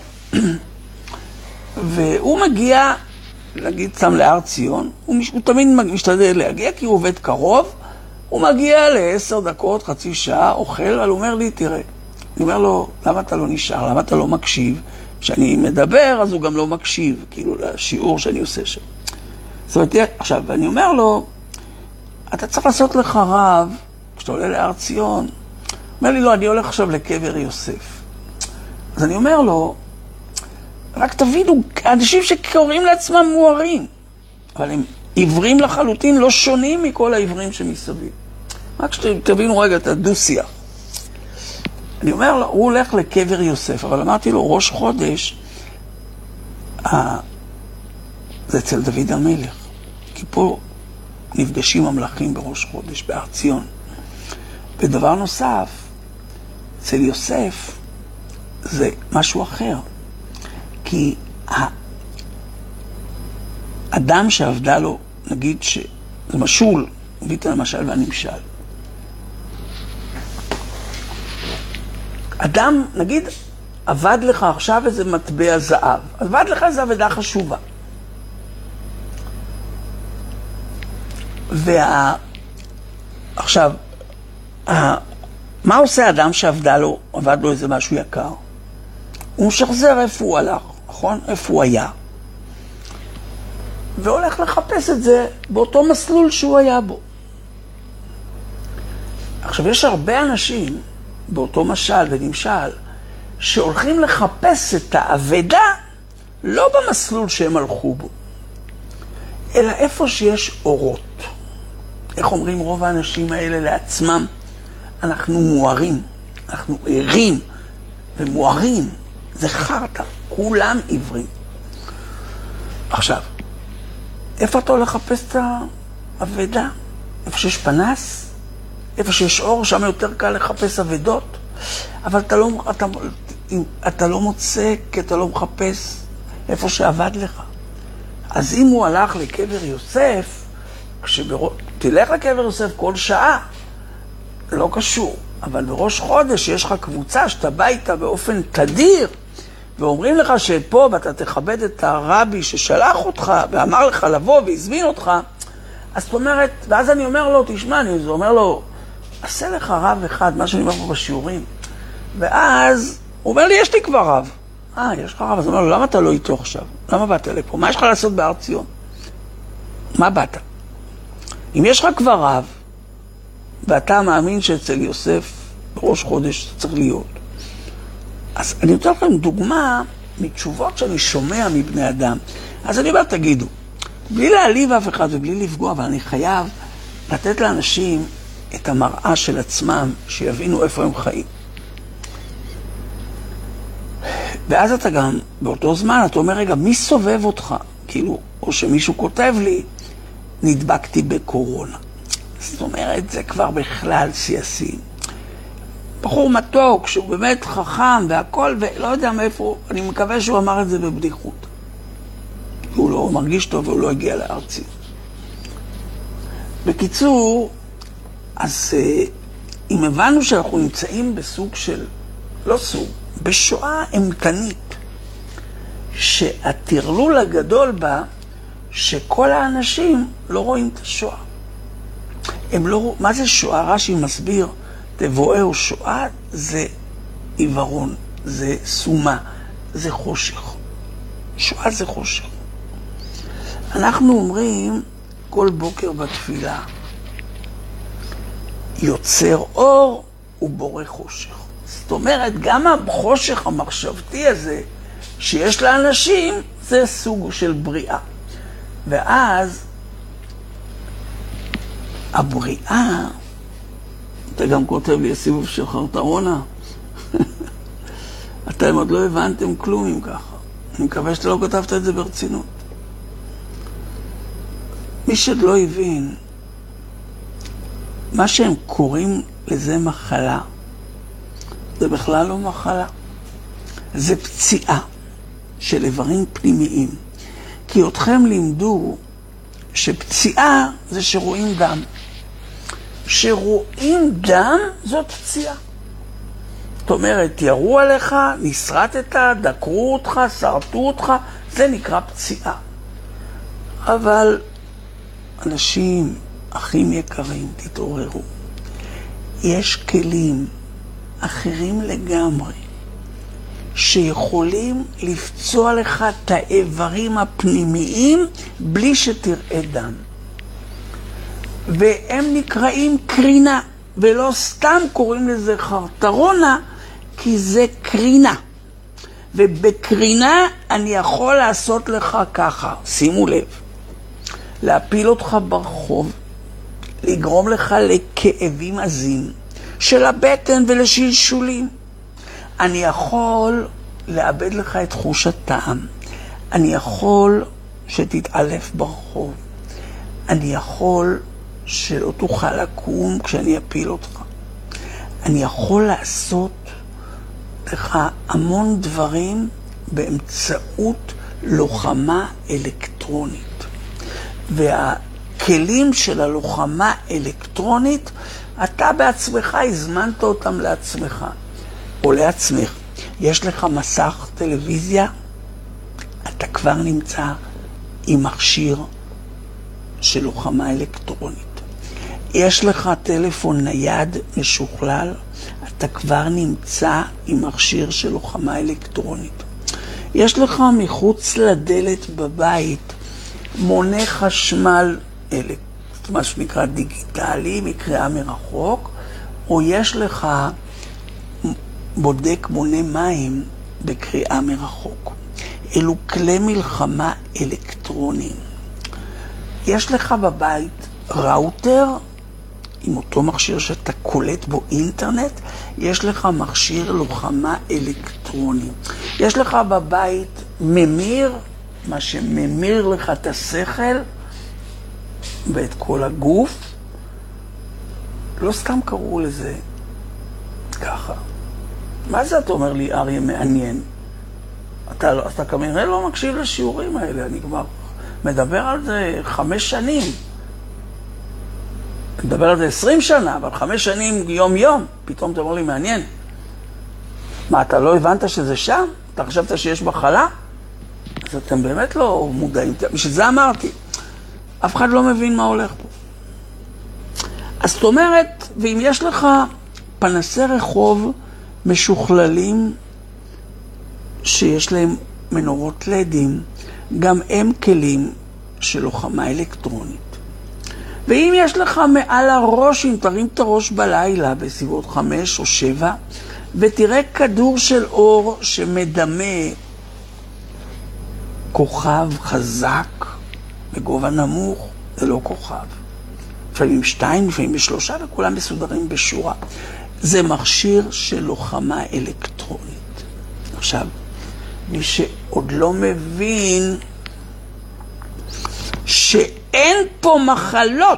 והוא מגיע, נגיד שם להר ציון, הוא, הוא תמיד משתדל להגיע כי הוא עובד קרוב, הוא מגיע לעשר דקות, חצי שעה, אוכל, אבל הוא אומר לי, תראה, אני אומר לו, למה אתה לא נשאר? למה אתה לא מקשיב? כשאני מדבר, אז הוא גם לא מקשיב, כאילו, לשיעור שאני עושה שם. זאת אומרת, עכשיו, אני אומר לו, אתה צריך לעשות לך רב, כשאתה עולה להר ציון. אומר לי, לא, אני הולך עכשיו לקבר יוסף. אז אני אומר לו, רק תבינו, אנשים שקוראים לעצמם מוארים, אבל הם עיוורים לחלוטין, לא שונים מכל העיוורים שמסביב. רק שתבינו רגע את הדו-שיח. אני אומר לו, הוא הולך לקבר יוסף, אבל אמרתי לו, ראש חודש, אה, זה אצל דוד המלך. כי פה נפגשים המלכים בראש חודש, בהר ציון. ודבר נוסף, אצל יוסף, זה משהו אחר. כי האדם שעבדה לו, נגיד שזה משול, מביא את המשל והנמשל. אדם, נגיד, עבד לך עכשיו איזה מטבע זהב. עבד לך איזו עבדה חשובה. וה... עכשיו, ה... מה עושה אדם שעבדה לו, עבד לו איזה משהו יקר? הוא משחזר איפה הוא הלך, נכון? איפה הוא היה. והולך לחפש את זה באותו מסלול שהוא היה בו. עכשיו, יש הרבה אנשים באותו משל ונמשל, שהולכים לחפש את העבדה לא במסלול שהם הלכו בו, אלא איפה שיש אורות. איך אומרים רוב האנשים האלה לעצמם? אנחנו מוארים, אנחנו ערים ומוארים. זה חרטה, כולם עיוורים. עכשיו, איפה אתה הולך לחפש את העבדה? איפה שיש פנס? איפה שיש אור, שם יותר קל לחפש עבדות. אבל אתה לא, אתה, אתה לא מוצא, כי אתה לא מחפש איפה שעבד לך. אז אם הוא הלך לקבר יוסף, כשבר... תלך לקבר יוסף כל שעה, לא קשור. אבל בראש חודש יש לך קבוצה שאתה בא איתה באופן תדיר, ואומרים לך שפה ואתה תכבד את הרבי ששלח אותך ואמר לך לבוא והזמין אותך, אז זאת אומרת, ואז אני אומר לו, תשמע, אני אומר לו, עשה לך רב אחד, מה שאני אומר פה בשיעורים. ואז הוא אומר לי, יש לי כבר רב. אה, יש לך רב? אז הוא אומר לו, למה אתה לא איתו עכשיו? למה באת לפה? מה יש לך לעשות בהר ציון? מה באת? אם יש לך כבר רב, ואתה מאמין שאצל יוסף בראש חודש זה צריך להיות, אז אני נותן לכם דוגמה מתשובות שאני שומע מבני אדם. אז אני אומר, תגידו, בלי להעליב אף אחד ובלי לפגוע, אבל אני חייב לתת לאנשים את המראה של עצמם, שיבינו איפה הם חיים. ואז אתה גם, באותו זמן, אתה אומר, רגע, מי סובב אותך? כאילו, או שמישהו כותב לי, נדבקתי בקורונה. זאת אומרת, זה כבר בכלל סייסים. בחור מתוק, שהוא באמת חכם והכל, ולא יודע מאיפה, אני מקווה שהוא אמר את זה בבדיחות. הוא לא מרגיש טוב והוא לא הגיע לארצי. בקיצור, אז אם הבנו שאנחנו נמצאים בסוג של, לא סוג, בשואה אמתנית, שהתרלול הגדול בה, שכל האנשים לא רואים את השואה. הם לא, מה זה שואה? רש"י מסביר, תבואהו שואה זה עיוורון, זה סומה, זה חושך. שואה זה חושך. אנחנו אומרים כל בוקר בתפילה, יוצר אור ובורא חושך. זאת אומרת, גם החושך המחשבתי הזה שיש לאנשים, זה סוג של בריאה. ואז הבריאה, אתה גם כותב לי הסיבוב של חרטרונה, אתם עוד לא הבנתם כלום אם ככה. אני מקווה שאתה לא כתבת את זה ברצינות. מי שלא הבין, מה שהם קוראים לזה מחלה, זה בכלל לא מחלה. זה פציעה של איברים פנימיים. כי אתכם לימדו שפציעה זה שרואים דם. שרואים דם זאת פציעה. זאת אומרת, ירו עליך, נשרטת, דקרו אותך, שרטו אותך, זה נקרא פציעה. אבל אנשים, אחים יקרים, תתעוררו. יש כלים אחרים לגמרי שיכולים לפצוע לך את האיברים הפנימיים בלי שתראה דם. והם נקראים קרינה, ולא סתם קוראים לזה חרטרונה, כי זה קרינה. ובקרינה אני יכול לעשות לך ככה, שימו לב, להפיל אותך ברחוב, לגרום לך לכאבים עזים של הבטן ולשלשולים. אני יכול לאבד לך את חוש הטעם. אני יכול שתתעלף ברחוב. אני יכול שלא תוכל לקום כשאני אפיל אותך. אני יכול לעשות לך המון דברים באמצעות לוחמה אלקטרונית. והכלים של הלוחמה אלקטרונית, אתה בעצמך הזמנת אותם לעצמך. או לעצמך. יש לך מסך טלוויזיה, אתה כבר נמצא עם מכשיר של לוחמה אלקטרונית. יש לך טלפון נייד משוכלל, אתה כבר נמצא עם מכשיר של לוחמה אלקטרונית. יש לך מחוץ לדלת בבית מונה חשמל, מה שנקרא דיגיטלי, מקריאה מרחוק, או יש לך בודק מונה מים בקריאה מרחוק. אלו כלי מלחמה אלקטרוניים. יש לך בבית ראוטר עם אותו מכשיר שאתה קולט בו אינטרנט, יש לך מכשיר לוחמה אלקטרוני. יש לך בבית ממיר, מה שממיר לך את השכל ואת כל הגוף. לא סתם קראו לזה ככה. מה זה אתה אומר לי, אריה, מעניין? אתה, לא, אתה כנראה לא מקשיב לשיעורים האלה, אני כבר מדבר על זה חמש שנים. אני מדבר על זה עשרים שנה, אבל חמש שנים יום יום, פתאום אתה אומר לי, מעניין. מה, אתה לא הבנת שזה שם? אתה חשבת שיש מחלה? אז אתם באמת לא מודעים. בשביל זה אמרתי, אף אחד לא מבין מה הולך פה. אז זאת אומרת, ואם יש לך פנסי רחוב משוכללים שיש להם מנורות לדים, גם הם כלים של לוחמה אלקטרונית. ואם יש לך מעל הראש, אם תרים את הראש בלילה בסביבות חמש או שבע, ותראה כדור של אור שמדמה כוכב חזק בגובה נמוך, זה לא כוכב. לפעמים שתיים, לפעמים בשלושה, וכולם מסודרים בשורה. זה מכשיר של לוחמה אלקטרונית. עכשיו, מי שעוד לא מבין שאין פה מחלות,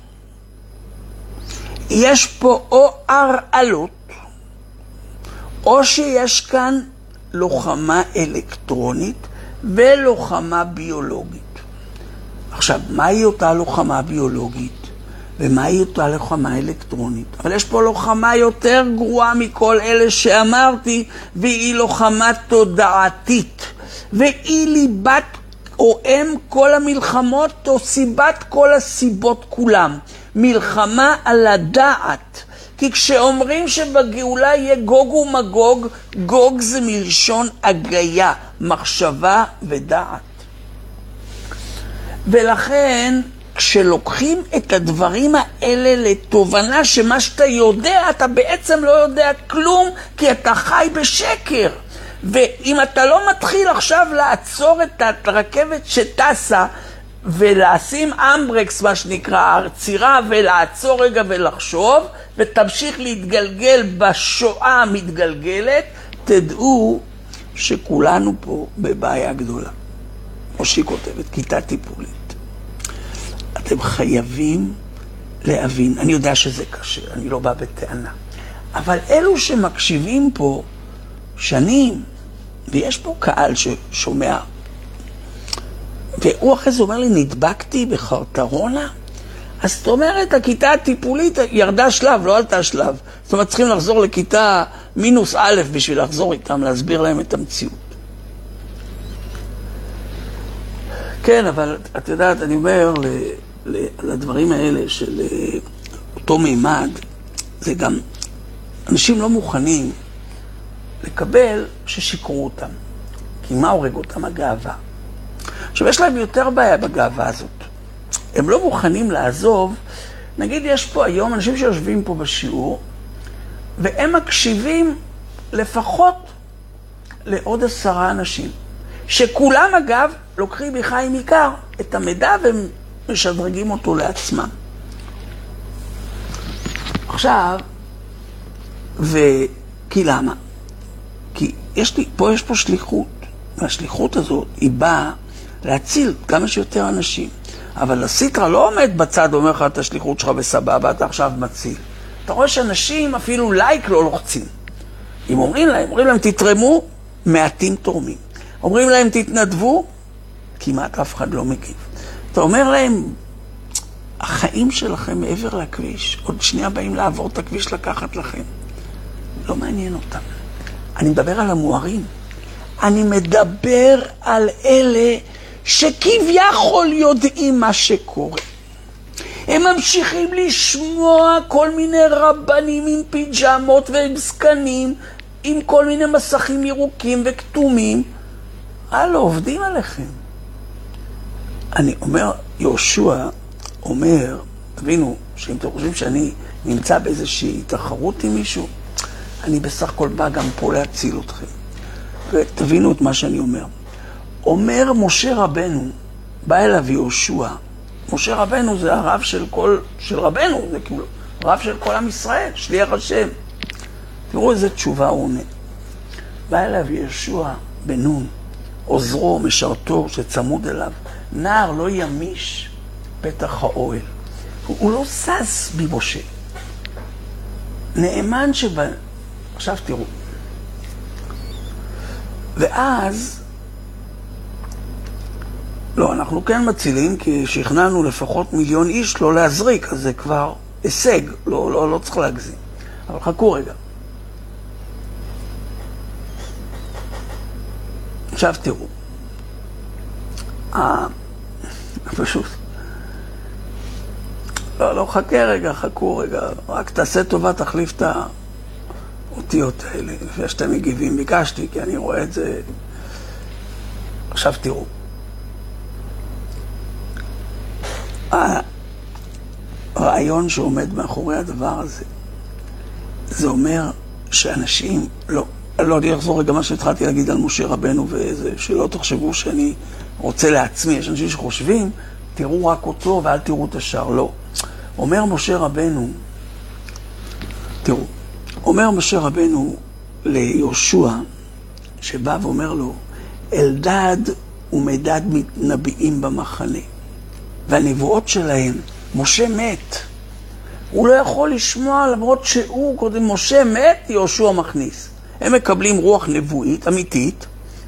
יש פה או הרעלות, או שיש כאן לוחמה אלקטרונית ולוחמה ביולוגית. עכשיו, מהי אותה לוחמה ביולוגית? ומהי אותה לוחמה אלקטרונית? אבל יש פה לוחמה יותר גרועה מכל אלה שאמרתי, והיא לוחמה תודעתית. והיא ליבת או אם כל המלחמות או סיבת כל הסיבות כולם. מלחמה על הדעת. כי כשאומרים שבגאולה יהיה גוג ומגוג, גוג זה מלשון הגיה, מחשבה ודעת. ולכן, כשלוקחים את הדברים האלה לתובנה שמה שאתה יודע, אתה בעצם לא יודע כלום, כי אתה חי בשקר. ואם אתה לא מתחיל עכשיו לעצור את הרכבת שטסה, ולשים אמברקס, מה שנקרא, עצירה, ולעצור רגע ולחשוב, ותמשיך להתגלגל בשואה המתגלגלת, תדעו שכולנו פה בבעיה גדולה. כמו שהיא כותבת, כיתה טיפולית. אתם חייבים להבין, אני יודע שזה קשה, אני לא בא בטענה, אבל אלו שמקשיבים פה שנים, ויש פה קהל ששומע, והוא אחרי זה אומר לי, נדבקתי בחרטרונה, אז זאת אומרת, הכיתה הטיפולית ירדה שלב, לא עלתה שלב. זאת אומרת, צריכים לחזור לכיתה מינוס א' בשביל לחזור איתם, להסביר להם את המציאות. כן, אבל את יודעת, אני אומר, לדברים האלה של אותו מימד, זה גם, אנשים לא מוכנים לקבל ששיקרו אותם. כי מה הורג אותם? הגאווה. עכשיו, יש להם יותר בעיה בגאווה הזאת. הם לא מוכנים לעזוב. נגיד, יש פה היום אנשים שיושבים פה בשיעור, והם מקשיבים לפחות לעוד עשרה אנשים, שכולם, אגב, לוקחים מחיים עיקר את המידע ומשדרגים אותו לעצמם. עכשיו, וכי למה? כי יש לי, פה יש פה שליחות, והשליחות הזאת היא באה להציל כמה שיותר אנשים. אבל הסיטרה לא עומד בצד ואומר לך את השליחות שלך בסבבה, אתה עכשיו מציל. אתה רואה שאנשים אפילו לייק לא לוחצים. אם אומרים להם, אומרים להם תתרמו, מעטים תורמים. אומרים להם תתנדבו, כמעט אף אחד לא מגיב. אתה אומר להם, החיים שלכם מעבר לכביש, עוד שנייה באים לעבור את הכביש לקחת לכם. לא מעניין אותם. אני מדבר על המוארים. אני מדבר על אלה שכביכול יודעים מה שקורה. הם ממשיכים לשמוע כל מיני רבנים עם פיג'מות ועם סקנים, עם כל מיני מסכים ירוקים וכתומים. הלו, עובדים עליכם. אני אומר, יהושע אומר, תבינו, שאם אתם חושבים שאני נמצא באיזושהי תחרות עם מישהו, אני בסך הכל בא גם פה להציל אתכם. ותבינו את מה שאני אומר. אומר משה רבנו, בא אליו יהושע, משה רבנו זה הרב של כל, של רבנו, זה כאילו רב של כל עם ישראל, שליח השם. תראו איזה תשובה הוא עונה. בא אליו יהושע בן נון, עוזרו, משרתו שצמוד אליו, נער לא ימיש פתח האוהל. הוא, הוא לא סס במשה. נאמן שבא... עכשיו תראו. ואז, לא, אנחנו כן מצילים, כי שכנענו לפחות מיליון איש לא להזריק, אז זה כבר הישג, לא, לא, לא צריך להגזים. אבל חכו רגע. עכשיו תראו. אה, פשוט. לא, לא, חכה רגע, חכו רגע. רק תעשה טובה, תחליף את האותיות האלה, לפני שאתם מגיבים, ביקשתי, כי אני רואה את זה. עכשיו תראו. הרעיון שעומד מאחורי הדבר הזה, זה אומר שאנשים, לא, לא, אני אחזור רגע מה שהתחלתי להגיד על משה רבנו וזה, שלא תחשבו שאני רוצה לעצמי, יש אנשים שחושבים, תראו רק אותו ואל תראו את השאר, לא. אומר משה רבנו, תראו, אומר משה רבנו ליהושע, שבא ואומר לו, אלדד ומדד מתנביאים במחנה, והנבואות שלהם, משה מת, הוא לא יכול לשמוע למרות שהוא קודם משה מת, יהושע מכניס. הם מקבלים רוח נבואית, אמיתית,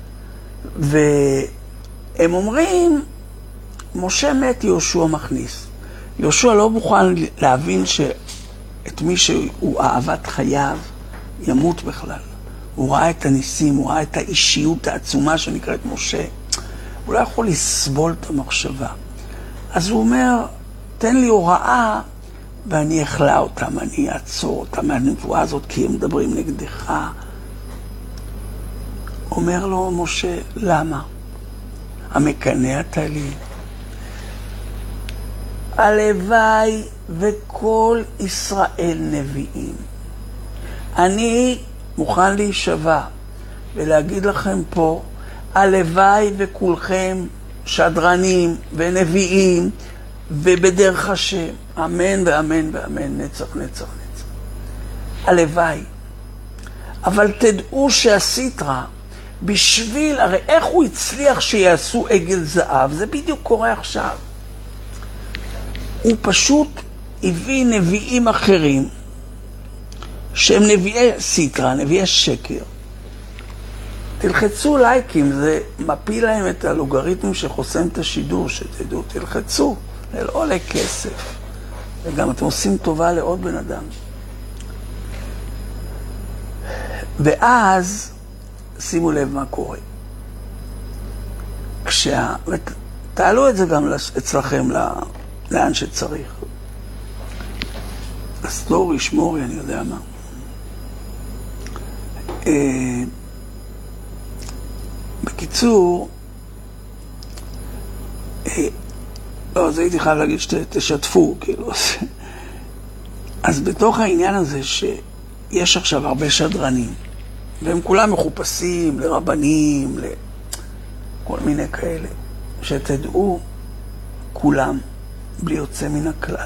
והם אומרים, משה מת, יהושע מכניס. יהושע לא מוכן להבין שאת מי שהוא אהבת חייו ימות בכלל. הוא ראה את הניסים, הוא ראה את האישיות העצומה שנקראת משה. הוא לא יכול לסבול את המחשבה. אז הוא אומר, תן לי הוראה ואני אכלה אותם, אני אעצור אותם מהנבואה הזאת, כי הם מדברים נגדך. אומר לו משה, למה? המקנא אתה לי. הלוואי וכל ישראל נביאים. אני מוכן להישבע ולהגיד לכם פה, הלוואי וכולכם שדרנים ונביאים ובדרך השם, אמן ואמן ואמן, נצח נצח נצח. הלוואי. אבל תדעו שהסטרא, בשביל, הרי איך הוא הצליח שיעשו עגל זהב? זה בדיוק קורה עכשיו. הוא פשוט הביא נביאים אחרים, שהם נביאי סטרא, נביאי שקר. תלחצו לייקים, זה מפיל להם את הלוגריתם שחוסם את השידור, שתדעו, תלחצו, זה לא עולה כסף. וגם אתם עושים טובה לעוד בן אדם. ואז, שימו לב מה קורה. כשה... תעלו את זה גם אצלכם לאן שצריך. הסטורי, שמורי, אני יודע מה. בקיצור, לא, אז הייתי חייב להגיד שתשתפו, כאילו. אז בתוך העניין הזה שיש עכשיו הרבה שדרנים, והם כולם מחופשים לרבנים, לכל מיני כאלה, שתדעו כולם, בלי יוצא מן הכלל.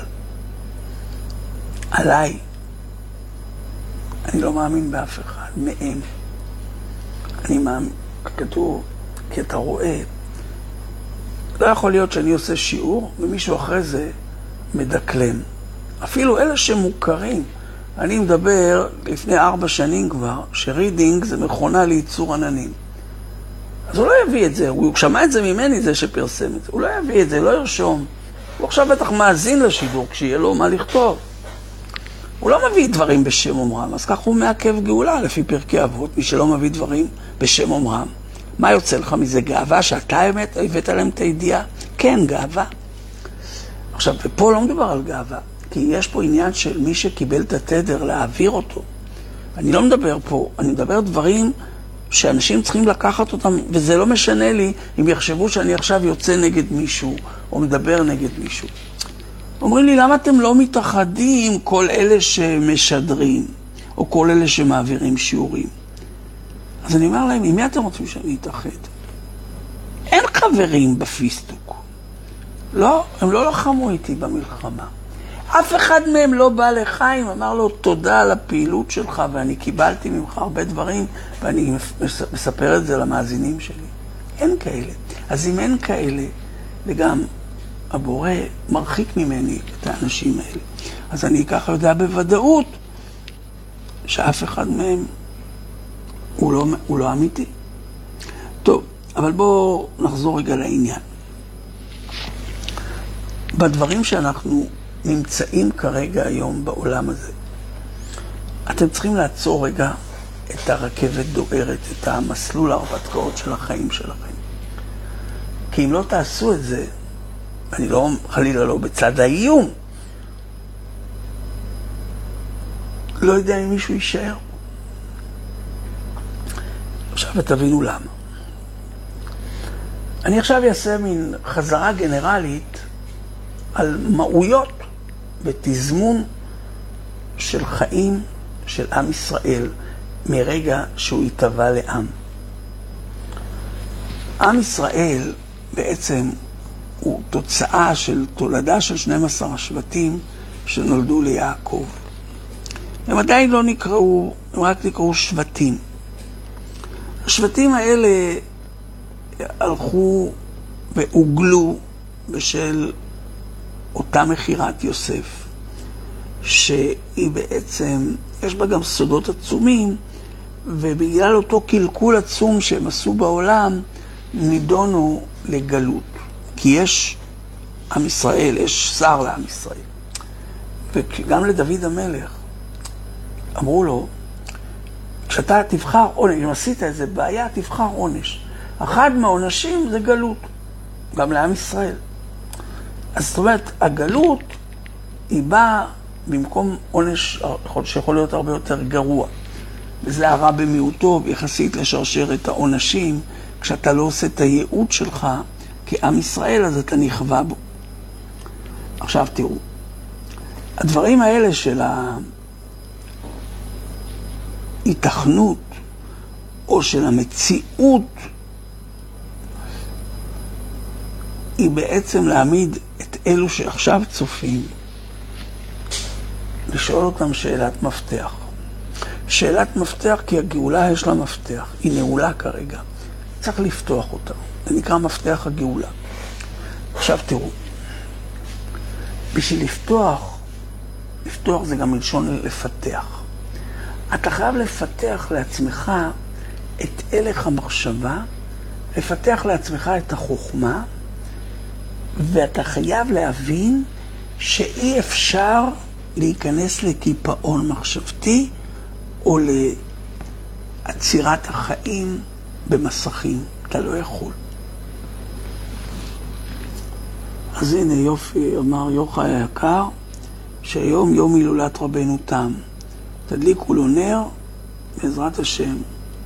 עליי, אני לא מאמין באף אחד מהם. אני מאמין, כתוב, כי אתה רואה, לא יכול להיות שאני עושה שיעור ומישהו אחרי זה מדקלם. אפילו אלה שמוכרים. אני מדבר לפני ארבע שנים כבר, שרידינג זה מכונה לייצור עננים. אז הוא לא יביא את זה, הוא שמע את זה ממני, זה שפרסם את זה. הוא לא יביא את זה, לא ירשום. הוא עכשיו בטח מאזין לשידור כשיהיה לו מה לכתוב. הוא לא מביא דברים בשם אומרם, אז כך הוא מעכב גאולה לפי פרקי אבות, מי שלא מביא דברים בשם אומרם. מה יוצא לך מזה? גאווה שאתה האמת, הבאת להם את הידיעה? כן, גאווה. עכשיו, ופה לא מדבר על גאווה, כי יש פה עניין של מי שקיבל את התדר להעביר אותו. אני לא מדבר פה, אני מדבר דברים שאנשים צריכים לקחת אותם, וזה לא משנה לי אם יחשבו שאני עכשיו יוצא נגד מישהו, או מדבר נגד מישהו. אומרים לי, למה אתם לא מתאחדים כל אלה שמשדרים, או כל אלה שמעבירים שיעורים? אז אני אומר להם, עם מי אתם רוצים שאני אתאחד? אין חברים בפיסטוק. לא, הם לא לחמו איתי במלחמה. אף אחד מהם לא בא לחיים, אמר לו, תודה על הפעילות שלך, ואני קיבלתי ממך הרבה דברים, ואני מספר את זה למאזינים שלי. אין כאלה. אז אם אין כאלה, וגם הבורא מרחיק ממני את האנשים האלה, אז אני ככה יודע בוודאות שאף אחד מהם הוא לא, הוא לא אמיתי. טוב, אבל בואו נחזור רגע לעניין. בדברים שאנחנו נמצאים כרגע היום בעולם הזה, אתם צריכים לעצור רגע את הרכבת דוהרת, את המסלול ההרפתקאות של החיים שלכם. כי אם לא תעשו את זה, אני לא, חלילה לא בצד האיום, לא יודע אם מישהו יישאר. ותבינו למה. אני עכשיו אעשה מין חזרה גנרלית על מהויות ותזמון של חיים של עם ישראל מרגע שהוא התהווה לעם. עם ישראל בעצם הוא תוצאה של תולדה של שנים עשר השבטים שנולדו ליעקב. הם עדיין לא נקראו, הם רק נקראו שבטים. השבטים האלה הלכו והוגלו בשל אותה מחירת יוסף, שהיא בעצם, יש בה גם סודות עצומים, ובגלל אותו קלקול עצום שהם עשו בעולם, נידונו לגלות. כי יש עם ישראל, יש שר לעם ישראל. וגם לדוד המלך, אמרו לו, כשאתה תבחר עונש, אם עשית איזה בעיה, תבחר עונש. אחד מהעונשים זה גלות, גם לעם ישראל. אז זאת אומרת, הגלות היא באה במקום עונש שיכול להיות הרבה יותר גרוע. וזה הרע במיעוטו, יחסית לשרשרת העונשים, כשאתה לא עושה את הייעוד שלך כעם ישראל, אז אתה נכווה בו. עכשיו תראו, הדברים האלה של ההיתכנות או של המציאות היא בעצם להעמיד את אלו שעכשיו צופים, לשאול אותם שאלת מפתח. שאלת מפתח כי הגאולה יש לה מפתח, היא נעולה כרגע. צריך לפתוח אותה, זה נקרא מפתח הגאולה. עכשיו תראו, בשביל לפתוח, לפתוח זה גם מלשון לפתח. אתה חייב לפתח לעצמך את הלך המחשבה, לפתח לעצמך את החוכמה, ואתה חייב להבין שאי אפשר להיכנס לקיפאון מחשבתי או לעצירת החיים במסכים. אתה לא יכול. אז הנה יופי, אמר יוחאי היקר, שהיום יום הילולת רבנו תם. תדליקו לו נר בעזרת השם.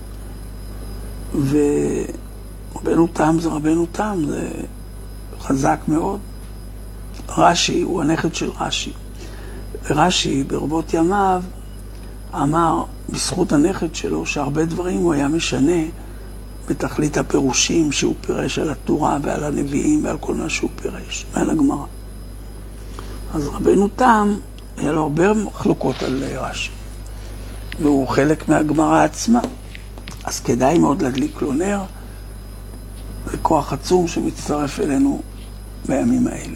ורבנו תם זה רבנו תם, זה חזק מאוד. רש"י הוא הנכד של רש"י. רש"י ברבות ימיו אמר בזכות הנכד שלו שהרבה דברים הוא היה משנה בתכלית הפירושים שהוא פירש על התורה ועל הנביאים ועל כל מה שהוא פירש, ועל הגמרא. אז רבנו תם היה לו הרבה מחלוקות על רש"י, והוא חלק מהגמרא עצמה. אז כדאי מאוד להדליק לו נר, זה כוח עצום שמצטרף אלינו בימים האלה.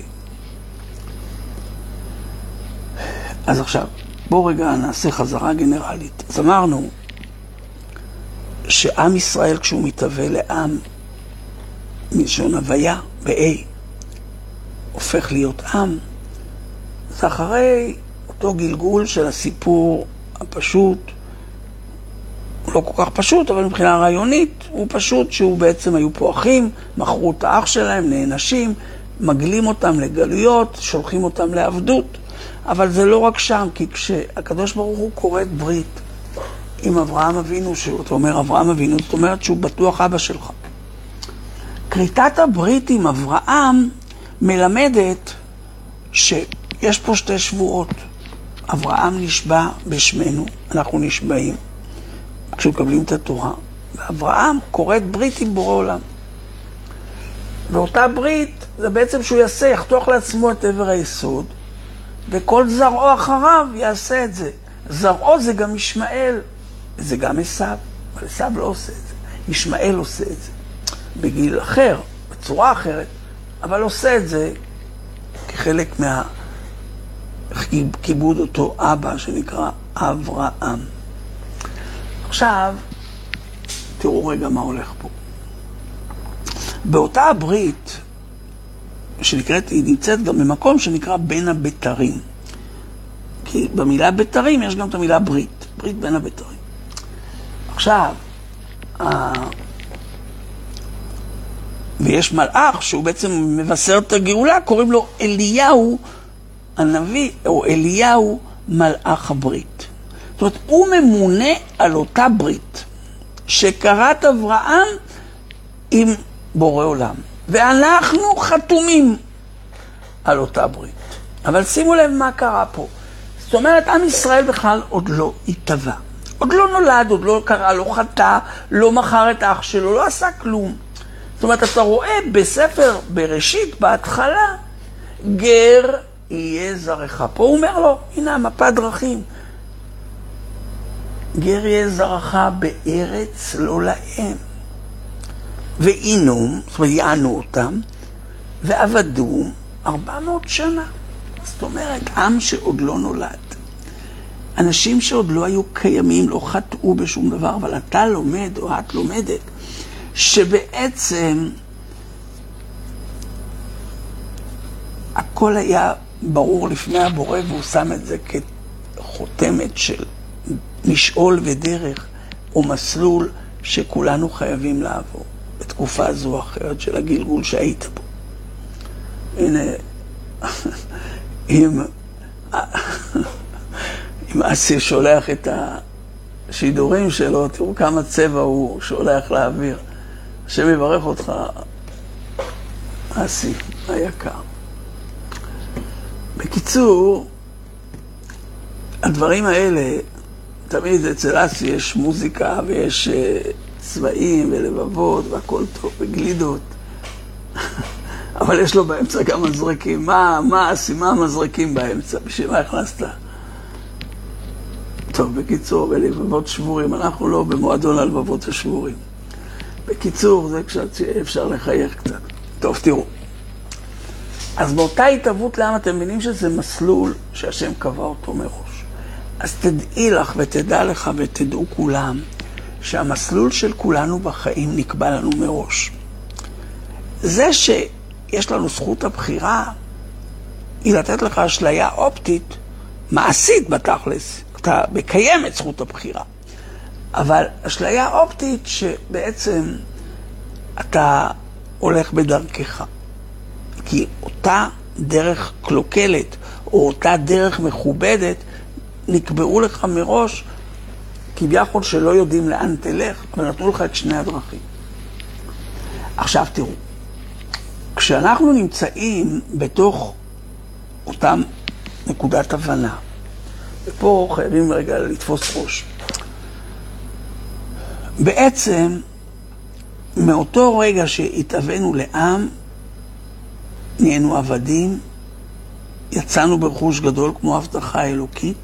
אז עכשיו, בואו רגע נעשה חזרה גנרלית. אז אמרנו שעם ישראל כשהוא מתהווה לעם, מלשון הוויה, ב-A, הופך להיות עם, זה אחרי אותו גלגול של הסיפור הפשוט, לא כל כך פשוט, אבל מבחינה רעיונית, הוא פשוט שהוא בעצם היו פה אחים, מכרו את האח שלהם, נאנשים, מגלים אותם לגלויות, שולחים אותם לעבדות, אבל זה לא רק שם, כי כשהקדוש ברוך הוא קוראת ברית עם אברהם אבינו, שאתה אומר אברהם אבינו, זאת אומרת שהוא בטוח אבא שלך. כריתת הברית עם אברהם מלמדת שיש פה שתי שבועות. אברהם נשבע בשמנו, אנחנו נשבעים, כשמקבלים את התורה. ואברהם קוראת ברית עם בורא עולם. ואותה ברית זה בעצם שהוא יעשה, יחתוך לעצמו את עבר היסוד, וכל זרעו אחריו יעשה את זה. זרעו זה גם ישמעאל, זה גם עשיו, אבל עשיו לא עושה את זה. ישמעאל עושה את זה. בגיל אחר, בצורה אחרת, אבל עושה את זה כחלק מהכיבוד אותו אבא שנקרא אברהם. עכשיו, תראו רגע מה הולך פה. באותה הברית, שנקראת, היא נמצאת גם במקום שנקרא בין הבתרים. כי במילה בתרים יש גם את המילה ברית. ברית בין הבתרים. עכשיו, ה... ויש מלאך שהוא בעצם מבשר את הגאולה, קוראים לו אליהו הנביא, או אליהו מלאך הברית. זאת אומרת, הוא ממונה על אותה ברית שקראת אברהם עם בורא עולם. ואנחנו חתומים על אותה ברית. אבל שימו לב מה קרה פה. זאת אומרת, עם ישראל בכלל עוד לא התהווה. עוד לא נולד, עוד לא קרה, לא חטא, לא מכר את אח שלו, לא עשה כלום. זאת אומרת, אתה רואה בספר בראשית, בהתחלה, גר יהיה זרעך. פה הוא אומר לו, הנה מפת דרכים. גר יהיה זרעך בארץ לא להם. ועינום, זאת אומרת, יענו אותם, ועבדו ארבע מאות שנה. זאת אומרת, עם שעוד לא נולד. אנשים שעוד לא היו קיימים, לא חטאו בשום דבר, אבל אתה לומד או את לומדת, שבעצם הכל היה ברור לפני הבורא, והוא שם את זה כחותמת של משעול ודרך, או מסלול שכולנו חייבים לעבור, בתקופה זו או אחרת של הגלגול שהיית בו. הנה, אם... אם אסי שולח את השידורים שלו, תראו כמה צבע הוא שולח לאוויר. השם יברך אותך, אסי היקר. בקיצור, הדברים האלה, תמיד אצל אסי יש מוזיקה ויש צבעים ולבבות והכל טוב וגלידות. אבל יש לו באמצע גם מזרקים. מה, מה אסי, מה המזרקים באמצע? בשביל מה הכנסת? טוב, בקיצור, בלבבות שבורים, אנחנו לא במועדון הלבבות השבורים. בקיצור, זה קצת אפשר לחייך קצת. טוב, תראו. אז באותה התאבות לעם אתם מבינים שזה מסלול שהשם קבע אותו מראש. אז תדעי לך ותדע לך ותדעו כולם שהמסלול של כולנו בחיים נקבע לנו מראש. זה שיש לנו זכות הבחירה היא לתת לך אשליה אופטית, מעשית בתכלס. אתה מקיים את זכות הבחירה. אבל אשליה אופטית שבעצם אתה הולך בדרכך. כי אותה דרך קלוקלת, או אותה דרך מכובדת, נקבעו לך מראש, כביכול שלא יודעים לאן תלך, אבל נתנו לך את שני הדרכים. עכשיו תראו, כשאנחנו נמצאים בתוך אותם נקודת הבנה, ופה חייבים רגע לתפוס ראש. בעצם, מאותו רגע שהתאבנו לעם, נהיינו עבדים, יצאנו ברכוש גדול כמו הבטחה האלוקית,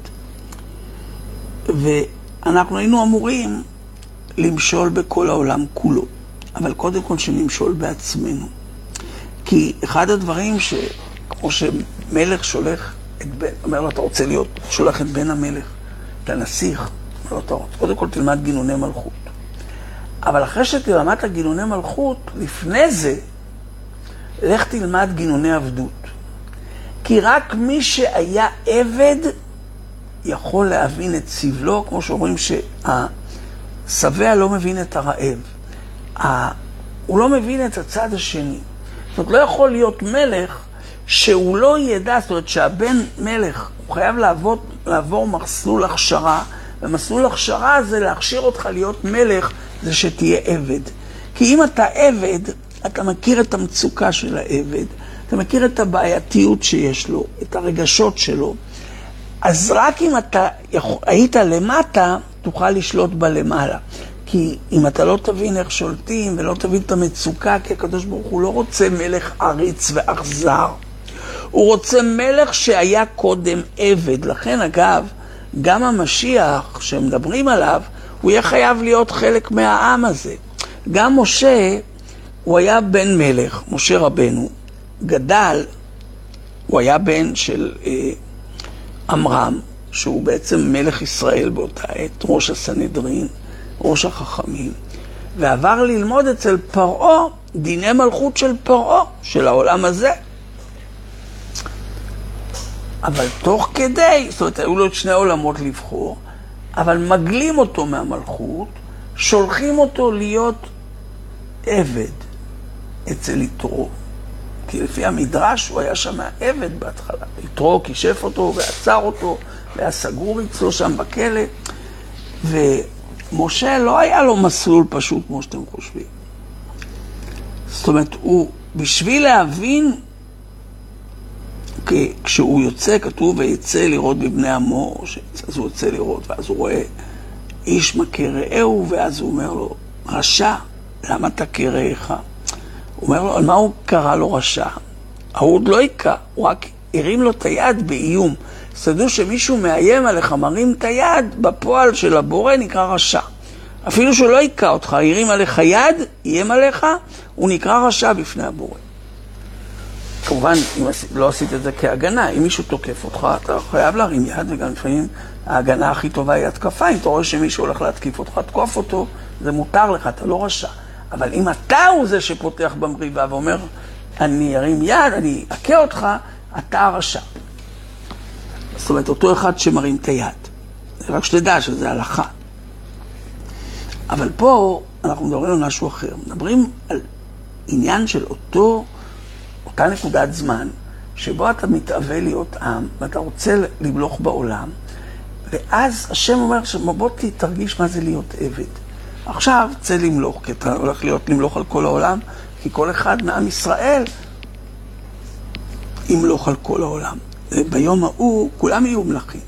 ואנחנו היינו אמורים למשול בכל העולם כולו. אבל קודם כל שנמשול בעצמנו. כי אחד הדברים שכמו שמלך שולח את בן, אומר לו, אתה רוצה להיות, שולח את בן המלך, את הנסיך, אומר לו, אתה רוצה, קודם כל תלמד גינוני מלכות. אבל אחרי שתלמד את גינוני מלכות, לפני זה, לך תלמד גינוני עבדות. כי רק מי שהיה עבד, יכול להבין את סבלו, כמו שאומרים שהשבע לא מבין את הרעב. הוא לא מבין את הצד השני. זאת אומרת, לא יכול להיות מלך שהוא לא ידע, זאת אומרת שהבן מלך, הוא חייב לעבור, לעבור מסלול הכשרה, ומסלול הכשרה זה להכשיר אותך להיות מלך, זה שתהיה עבד. כי אם אתה עבד, אתה מכיר את המצוקה של העבד, אתה מכיר את הבעייתיות שיש לו, את הרגשות שלו, אז רק אם אתה היית למטה, תוכל לשלוט בלמעלה. כי אם אתה לא תבין איך שולטים ולא תבין את המצוקה, כי הקדוש ברוך הוא לא רוצה מלך עריץ ואכזר. הוא רוצה מלך שהיה קודם עבד. לכן אגב, גם המשיח שמדברים עליו, הוא יהיה חייב להיות חלק מהעם הזה. גם משה, הוא היה בן מלך, משה רבנו, גדל, הוא היה בן של אה, אמרם, שהוא בעצם מלך ישראל באותה עת, ראש הסנהדרין, ראש החכמים, ועבר ללמוד אצל פרעה דיני מלכות של פרעה, של העולם הזה. אבל תוך כדי, זאת אומרת, היו לו את שני עולמות לבחור, אבל מגלים אותו מהמלכות, שולחים אותו להיות עבד אצל יתרו. כי לפי המדרש הוא היה שם עבד בהתחלה. יתרו קישף אותו ועצר אותו, והיה סגור אצלו שם בכלא. משה לא היה לו מסלול פשוט כמו שאתם חושבים. זאת אומרת, הוא בשביל להבין, כשהוא יוצא, כתוב ויצא לראות בבני עמו, אז הוא יוצא לראות, ואז הוא רואה איש מכה רעהו, ואז הוא אומר לו, רשע, למה אתה כרעך? הוא אומר לו, על מה הוא קרא לו רשע? הוא עוד לא יקע, הוא רק הרים לו את היד באיום. סתדעו שמישהו מאיים עליך, מרים את היד, בפועל של הבורא נקרא רשע. אפילו שהוא לא יקע אותך, הרים עליך יד, איים עליך, הוא נקרא רשע בפני הבורא. כמובן, אם לא עשית את זה כהגנה, אם מישהו תוקף אותך, אתה חייב להרים יד, וגם לפעמים ההגנה הכי טובה היא התקפה. אם אתה רואה שמישהו הולך להתקיף אותך, תקוף אותו, זה מותר לך, אתה לא רשע. אבל אם אתה הוא זה שפותח במריבה ואומר, אני ארים יד, אני אכה אותך, אתה הרשע. זאת אומרת, אותו אחד שמרים את היד. זה רק שתדע שזה הלכה. אבל פה אנחנו מדברים על משהו אחר. מדברים על עניין של אותו, אותה נקודת זמן, שבו אתה מתאווה להיות עם, ואתה רוצה למלוך בעולם, ואז השם אומר, בוא תרגיש מה זה להיות עבד. עכשיו צא למלוך, כי אתה הולך להיות למלוך על כל העולם, כי כל אחד מעם ישראל ימלוך על כל העולם. ביום ההוא כולם יהיו מלכים.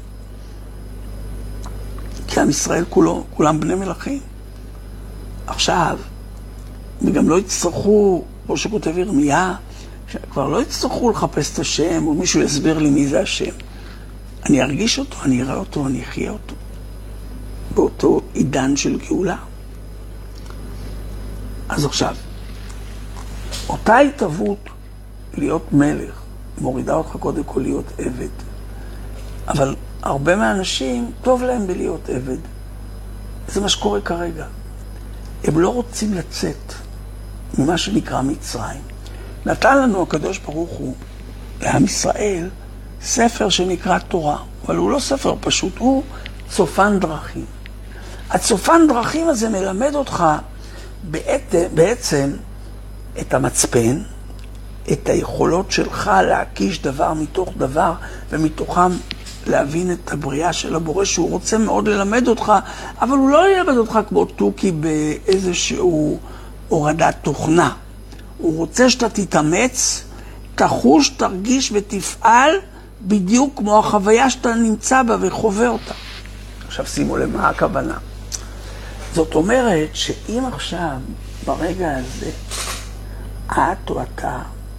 כי עם ישראל כולו, כולם בני מלכים. עכשיו, וגם לא יצטרכו, כמו שכותב ירמיה, כבר לא יצטרכו לחפש את השם, או מישהו יסביר לי מי זה השם. אני ארגיש אותו, אני אראה אותו, אני אחיה אותו. באותו עידן של גאולה. אז עכשיו, אותה התאבות להיות מלך, מורידה אותך קודם כל להיות עבד. אבל הרבה מהאנשים טוב להם בלהיות עבד. זה מה שקורה כרגע. הם לא רוצים לצאת ממה שנקרא מצרים. נתן לנו הקדוש ברוך הוא, לעם ישראל, ספר שנקרא תורה. אבל הוא לא ספר פשוט, הוא צופן דרכים. הצופן דרכים הזה מלמד אותך בעצם את המצפן, את היכולות שלך להקיש דבר מתוך דבר, ומתוכם להבין את הבריאה של הבורא, שהוא רוצה מאוד ללמד אותך, אבל הוא לא ילמד אותך כמו תוכי באיזשהו הורדת תוכנה. הוא רוצה שאתה תתאמץ, תחוש, תרגיש ותפעל בדיוק כמו החוויה שאתה נמצא בה וחווה אותה. עכשיו שימו למה הכוונה. זאת אומרת שאם עכשיו ברגע הזה את או אתה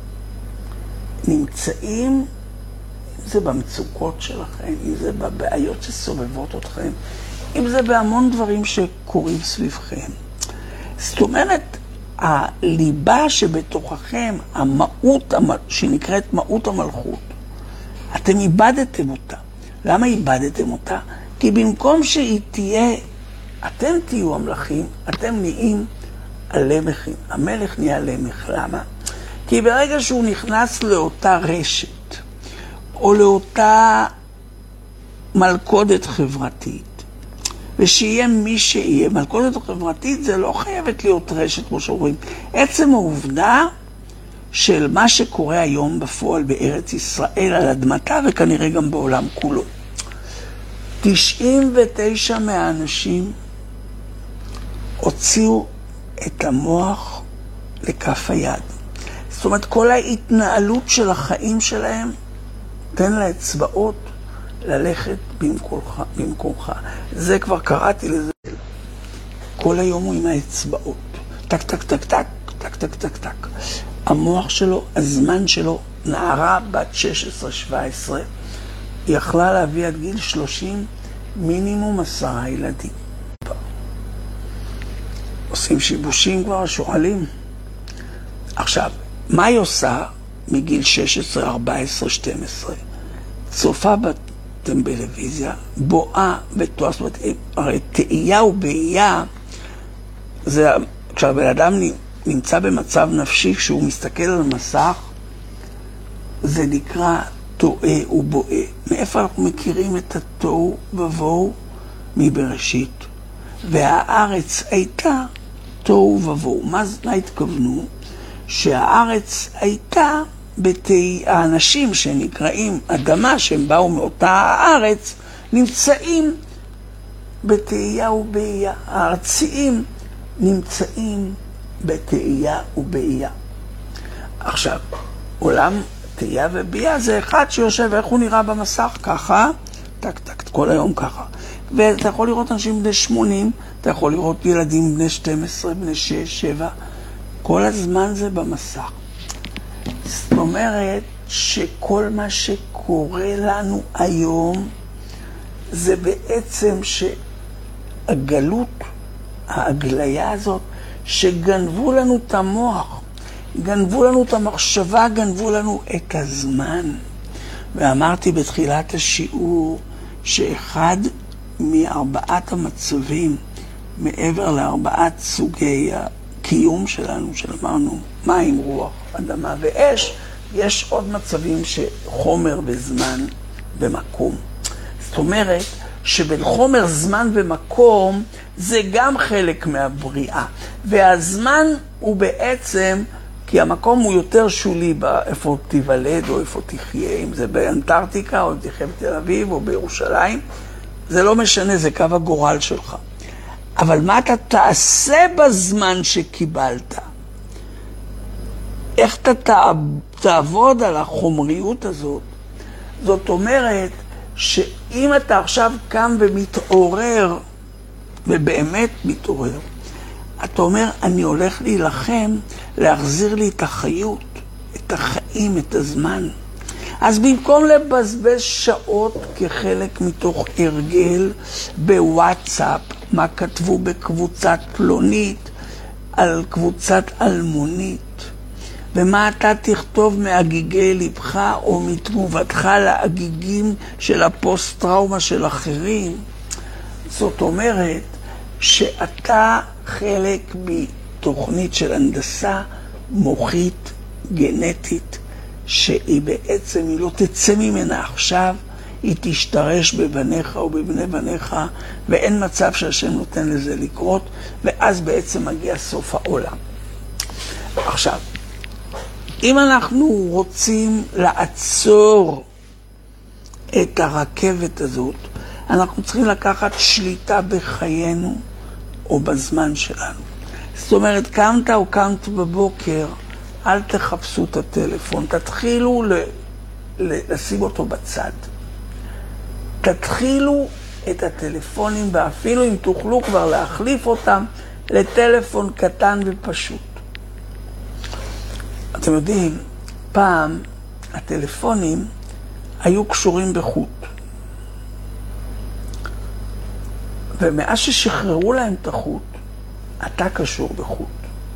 נמצאים, אם זה במצוקות שלכם, אם זה בבעיות שסובבות אתכם, אם זה בהמון דברים שקורים סביבכם. זאת אומרת, הליבה שבתוככם, המהות שנקראת מהות המלכות, אתם איבדתם אותה. למה איבדתם אותה? כי במקום שהיא תהיה, אתם תהיו המלכים, אתם נהיים הלמכים. המלך נהיה למך. למה? כי ברגע שהוא נכנס לאותה רשת, או לאותה מלכודת חברתית, ושיהיה מי שיהיה, מלכודת חברתית זה לא חייבת להיות רשת, כמו שאומרים. עצם העובדה של מה שקורה היום בפועל בארץ ישראל, על אדמתה, וכנראה גם בעולם כולו. תשעים ותשע מהאנשים הוציאו את המוח לכף היד. זאת אומרת, כל ההתנהלות של החיים שלהם, תן לאצבעות ללכת במקומך, במקומך. זה כבר קראתי לזה. כל היום הוא עם האצבעות. טק, טק, טק, טק, טק, טק, טק, טק. המוח שלו, הזמן שלו, נערה בת שש עשרה שבע עשרה, היא יכלה להביא עד גיל שלושים מינימום עשרה ילדים. עושים שיבושים כבר, שואלים. עכשיו, מה היא עושה מגיל שש עשרה, ארבע עשרה, שתים עשרה? צופה בטלוויזיה, בואה בתואר, זאת אומרת, הרי תאייה ובאייה, זה כשהבן אדם נמצא במצב נפשי, כשהוא מסתכל על מסך, זה נקרא טועה ובואה. מאיפה אנחנו מכירים את התוהו ובוהו? מבראשית. והארץ הייתה תוהו ובוהו. מה, מה התכוונו? שהארץ הייתה בתאי, האנשים שנקראים אדמה, שהם באו מאותה הארץ, נמצאים בתהייה ובאייה. הארציים נמצאים בתהייה ובאייה. עכשיו, עולם תהייה ובאייה זה אחד שיושב, איך הוא נראה במסך? ככה, טק טק, כל היום ככה. ואתה יכול לראות אנשים בני שמונים, אתה יכול לראות ילדים בני שתים עשרה, בני שש, שבע, כל הזמן זה במסך. זאת אומרת שכל מה שקורה לנו היום זה בעצם שהגלות, ההגליה הזאת, שגנבו לנו את המוח, גנבו לנו את המחשבה, גנבו לנו את הזמן. ואמרתי בתחילת השיעור שאחד מארבעת המצבים, מעבר לארבעת סוגי הקיום שלנו, שאמרנו מים, רוח, אדמה ואש, יש עוד מצבים שחומר וזמן ומקום. זאת אומרת שבין חומר, זמן ומקום זה גם חלק מהבריאה. והזמן הוא בעצם, כי המקום הוא יותר שולי באיפה תיוולד או איפה תחיה, אם זה באנטארקטיקה או תחיה בתל אביב או בירושלים, זה לא משנה, זה קו הגורל שלך. אבל מה אתה תעשה בזמן שקיבלת? איך אתה תעבוד על החומריות הזאת? זאת אומרת שאם אתה עכשיו קם ומתעורר, ובאמת מתעורר, אתה אומר, אני הולך להילחם, להחזיר לי את החיות, את החיים, את הזמן. אז במקום לבזבז שעות כחלק מתוך הרגל בוואטסאפ, מה כתבו בקבוצת פלונית, על קבוצת אלמונית, ומה אתה תכתוב מהגיגי לבך או מתגובתך להגיגים של הפוסט-טראומה של אחרים, זאת אומרת שאתה חלק מתוכנית של הנדסה מוחית גנטית, שהיא בעצם, היא לא תצא ממנה עכשיו, היא תשתרש בבניך או בבני בניך, ואין מצב שהשם נותן לזה לקרות, ואז בעצם מגיע סוף העולם. עכשיו, אם אנחנו רוצים לעצור את הרכבת הזאת, אנחנו צריכים לקחת שליטה בחיינו או בזמן שלנו. זאת אומרת, קמת או קמת בבוקר, אל תחפשו את הטלפון, תתחילו ל- ל- לשים אותו בצד. תתחילו את הטלפונים, ואפילו אם תוכלו כבר להחליף אותם לטלפון קטן ופשוט. אתם יודעים, פעם הטלפונים היו קשורים בחוט. ומאז ששחררו להם את החוט, אתה קשור בחוט.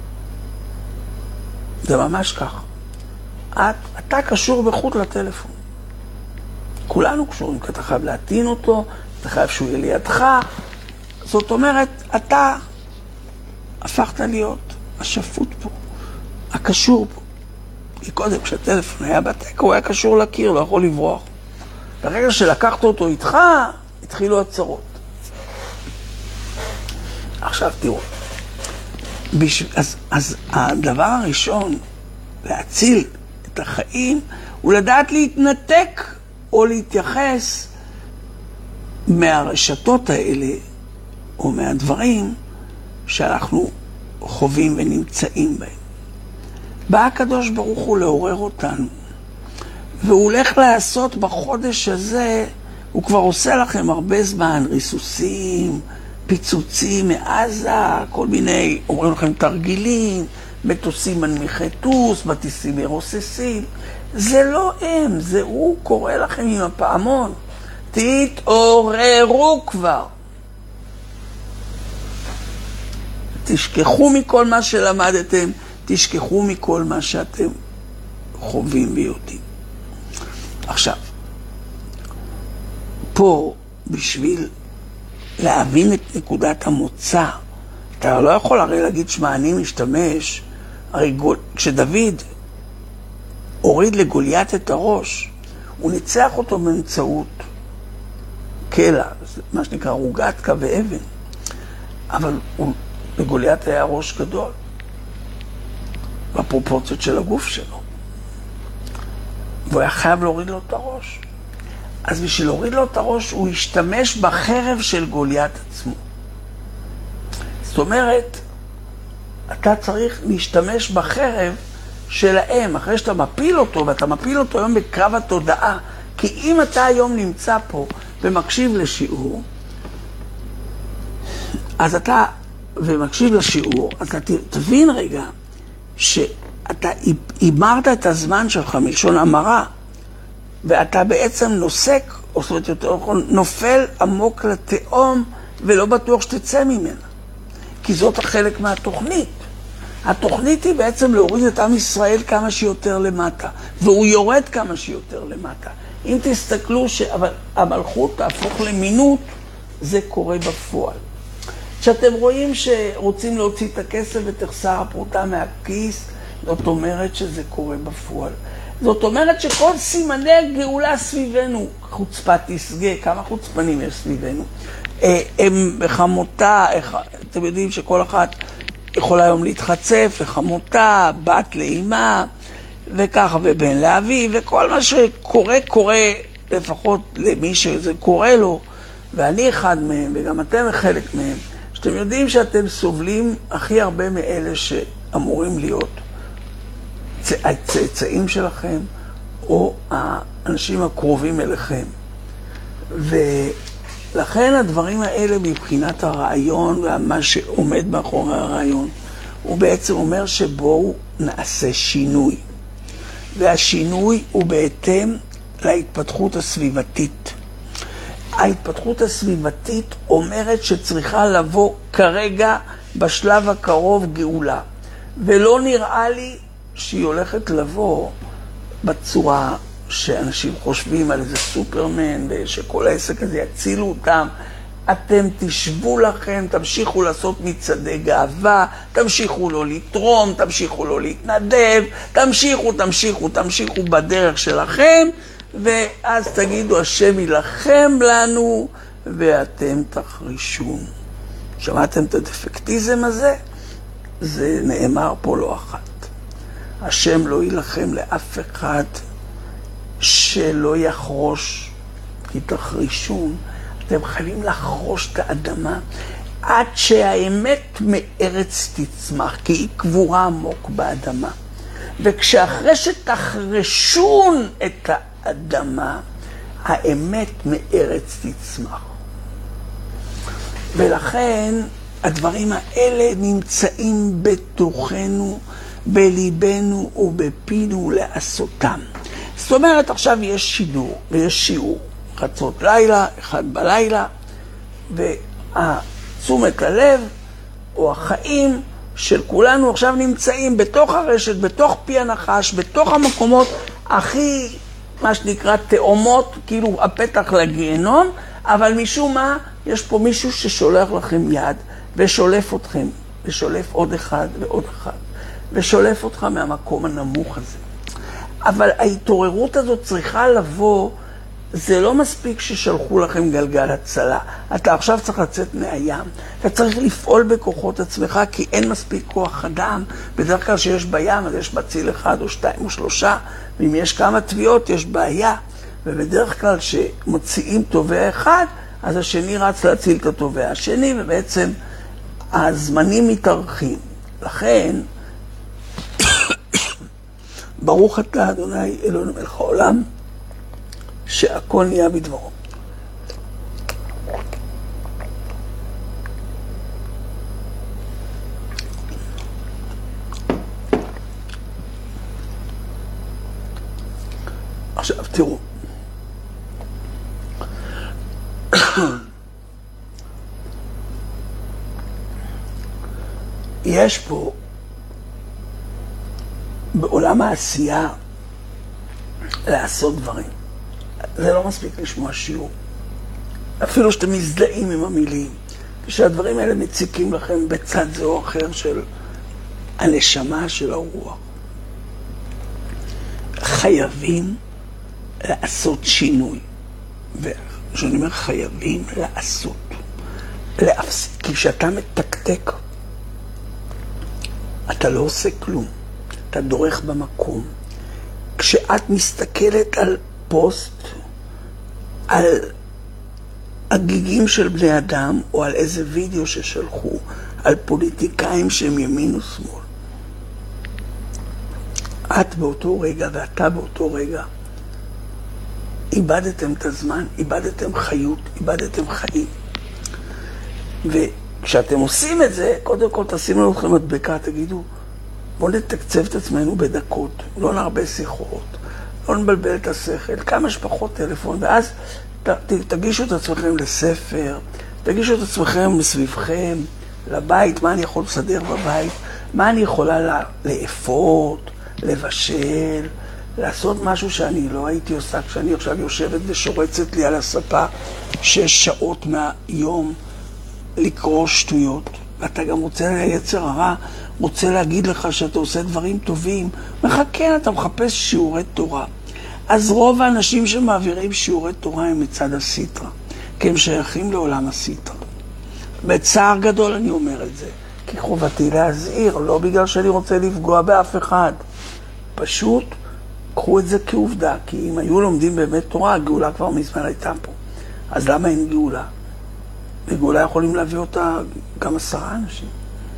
זה ממש כך. את, אתה קשור בחוט לטלפון. כולנו קשורים, כי אתה חייב להטעין אותו, אתה חייב שהוא יהיה לידך. זאת אומרת, אתה הפכת להיות השפוט פה, הקשור פה. כי קודם כשהטלפון היה בתק, הוא היה קשור לקיר, לא יכול לברוח. ברגע שלקחת אותו איתך, התחילו הצרות. עכשיו תראו, בשב... אז, אז הדבר הראשון להציל את החיים הוא לדעת להתנתק או להתייחס מהרשתות האלה או מהדברים שאנחנו חווים ונמצאים בהם. בא הקדוש ברוך הוא לעורר אותנו, והוא הולך לעשות בחודש הזה, הוא כבר עושה לכם הרבה זמן, ריסוסים, פיצוצים מעזה, כל מיני, אומרים לכם תרגילים, מטוסים מנמיכי טוס, מטיסים מרוססים. זה לא הם, זה הוא קורא לכם עם הפעמון. תתעוררו כבר. תשכחו מכל מה שלמדתם, תשכחו מכל מה שאתם חווים ויודעים. עכשיו, פה בשביל להבין את נקודת המוצא, אתה לא יכול הרי להגיד שמה אני משתמש, הרי גול, כשדוד הוריד לגוליית את הראש, הוא ניצח אותו באמצעות קלע, מה שנקרא רוגטקה ואבן, אבל הוא, לגוליית היה ראש גדול, בפרופורציות של הגוף שלו, והוא היה חייב להוריד לו את הראש. אז בשביל להוריד לו את הראש, הוא השתמש בחרב של גוליית עצמו. זאת אומרת, אתה צריך להשתמש בחרב שלהם, אחרי שאתה מפיל אותו, ואתה מפיל אותו היום בקרב התודעה, כי אם אתה היום נמצא פה ומקשיב לשיעור, אז אתה, ומקשיב לשיעור, אז אתה תבין רגע, שאתה אימרת את הזמן שלך מלשון אמרה, ואתה בעצם נוסק, או זאת אומרת יותר נכון, נופל עמוק לתהום, ולא בטוח שתצא ממנה. כי זאת החלק מהתוכנית. התוכנית היא בעצם להוריד את עם ישראל כמה שיותר למטה, והוא יורד כמה שיותר למטה. אם תסתכלו שהמלכות תהפוך למינות, זה קורה בפועל. כשאתם רואים שרוצים להוציא את הכסף ותחסר הפרוטה מהכיס, זאת אומרת שזה קורה בפועל. זאת אומרת שכל סימני הגאולה סביבנו, חוצפת תסגה, כמה חוצפנים יש סביבנו, הם בחמותה, אתם יודעים שכל אחת יכולה היום להתחצף לחמותה, בת לאמא, וככה, ובן לאבי, וכל מה שקורה, קורה לפחות למי שזה קורה לו, ואני אחד מהם, וגם אתם חלק מהם, שאתם יודעים שאתם סובלים הכי הרבה מאלה שאמורים להיות הצאצאים שלכם, או האנשים הקרובים אליכם. ולכן הדברים האלה מבחינת הרעיון, ומה שעומד מאחורי הרעיון, הוא בעצם אומר שבואו נעשה שינוי. והשינוי הוא בהתאם להתפתחות הסביבתית. ההתפתחות הסביבתית אומרת שצריכה לבוא כרגע בשלב הקרוב גאולה. ולא נראה לי שהיא הולכת לבוא בצורה שאנשים חושבים על איזה סופרמן, ושכל העסק הזה יצילו אותם. אתם תשבו לכם, תמשיכו לעשות מצעדי גאווה, תמשיכו לא לתרום, תמשיכו לא להתנדב, תמשיכו, תמשיכו, תמשיכו בדרך שלכם, ואז תגידו, השם ילחם לנו, ואתם תחרישו. שמעתם את הדפקטיזם הזה? זה נאמר פה לא אחת. השם לא ילחם לאף אחד שלא יחרוש, כי תחרישון. אתם חייבים לחרוש את האדמה עד שהאמת מארץ תצמח, כי היא קבורה עמוק באדמה. וכשאחרי שתחרשון את האדמה, האמת מארץ תצמח. ולכן הדברים האלה נמצאים בתוכנו, בליבנו ובפינו לעשותם. זאת אומרת, עכשיו יש שידור ויש שיעור. חצות לילה, אחד בלילה, והתשומת הלב או החיים של כולנו עכשיו נמצאים בתוך הרשת, בתוך פי הנחש, בתוך המקומות הכי, מה שנקרא, תאומות, כאילו הפתח לגיהנום, אבל משום מה, יש פה מישהו ששולח לכם יד, ושולף אתכם, ושולף עוד אחד ועוד אחד, ושולף אותך מהמקום הנמוך הזה. אבל ההתעוררות הזאת צריכה לבוא, זה לא מספיק ששלחו לכם גלגל הצלה. אתה עכשיו צריך לצאת מהים. אתה צריך לפעול בכוחות עצמך, כי אין מספיק כוח אדם. בדרך כלל שיש בים, אז יש בציל אחד או שתיים או שלושה. ואם יש כמה תביעות, יש בעיה. ובדרך כלל שמוציאים תובע אחד, אז השני רץ להציל את התובע השני, ובעצם הזמנים מתארכים. לכן, ברוך אתה, אדוני אלוהינו מלך העולם, שהכל נהיה בדברו. עכשיו תראו, יש פה בעולם העשייה לעשות דברים. זה לא מספיק לשמוע שיעור. אפילו שאתם מזדהים עם המילים, כשהדברים האלה מציקים לכם בצד זה או אחר של הנשמה של הרוח. חייבים לעשות שינוי. וכשאני אומר חייבים לעשות, להפסיק. כי כשאתה מתקתק, אתה לא עושה כלום. אתה דורך במקום. כשאת מסתכלת על פוסט, על הגיגים של בני אדם, או על איזה וידאו ששלחו, על פוליטיקאים שהם ימין ושמאל. את באותו רגע ואתה באותו רגע איבדתם את הזמן, איבדתם חיות, איבדתם חיים. וכשאתם עושים את זה, קודם כל תשימו לכם מדבקה, תגידו, בואו נתקצב את עצמנו בדקות, לא נרבה שיחות, לא נבלבל את השכל, כמה שפחות טלפון, ואז ת, ת, תגישו את עצמכם לספר, תגישו את עצמכם לסביבכם, לבית, מה אני יכול לסדר בבית, מה אני יכולה לה, לאפות, לבשל, לעשות משהו שאני לא הייתי עושה, כשאני עכשיו יושבת ושורצת לי על הספה שש שעות מהיום לקרוא שטויות, ואתה גם רוצה ליצר הרע, רוצה להגיד לך שאתה עושה דברים טובים, מחכה, אתה מחפש שיעורי תורה. אז רוב האנשים שמעבירים שיעורי תורה הם מצד הסיטרה, כי הם שייכים לעולם הסיטרה. בצער גדול אני אומר את זה, כי חובתי להזהיר, לא בגלל שאני רוצה לפגוע באף אחד. פשוט קחו את זה כעובדה, כי אם היו לומדים באמת תורה, הגאולה כבר מזמן הייתה פה. אז למה אין גאולה? בגאולה יכולים להביא אותה גם עשרה אנשים.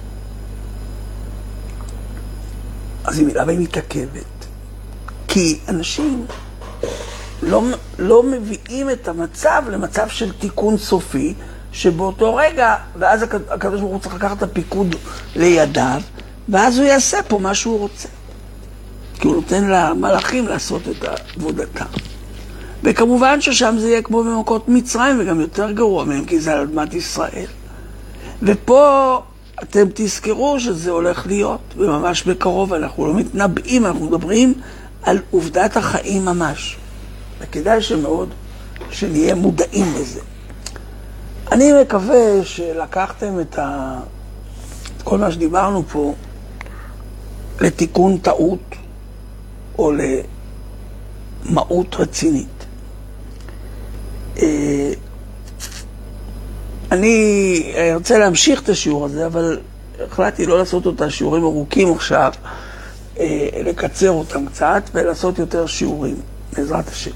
אז למה היא מתעכבת? כי אנשים לא, לא מביאים את המצב למצב של תיקון סופי, שבאותו רגע, ואז הקדוש ברוך הוא צריך לקחת את הפיקוד לידיו, ואז הוא יעשה פה מה שהוא רוצה. כי הוא נותן למלאכים לעשות את עבודתם. וכמובן ששם זה יהיה כמו במכות מצרים, וגם יותר גרוע מהם, כי זה על אדמת ישראל. ופה אתם תזכרו שזה הולך להיות, וממש בקרוב אנחנו לא מתנבאים, אנחנו מדברים על עובדת החיים ממש. וכדאי שמאוד שנהיה מודעים לזה. אני מקווה שלקחתם את, ה... את כל מה שדיברנו פה לתיקון טעות, או למהות רצינית. אני רוצה להמשיך את השיעור הזה, אבל החלטתי לא לעשות אותה שיעורים ארוכים עכשיו, לקצר אותם קצת ולעשות יותר שיעורים, בעזרת השם.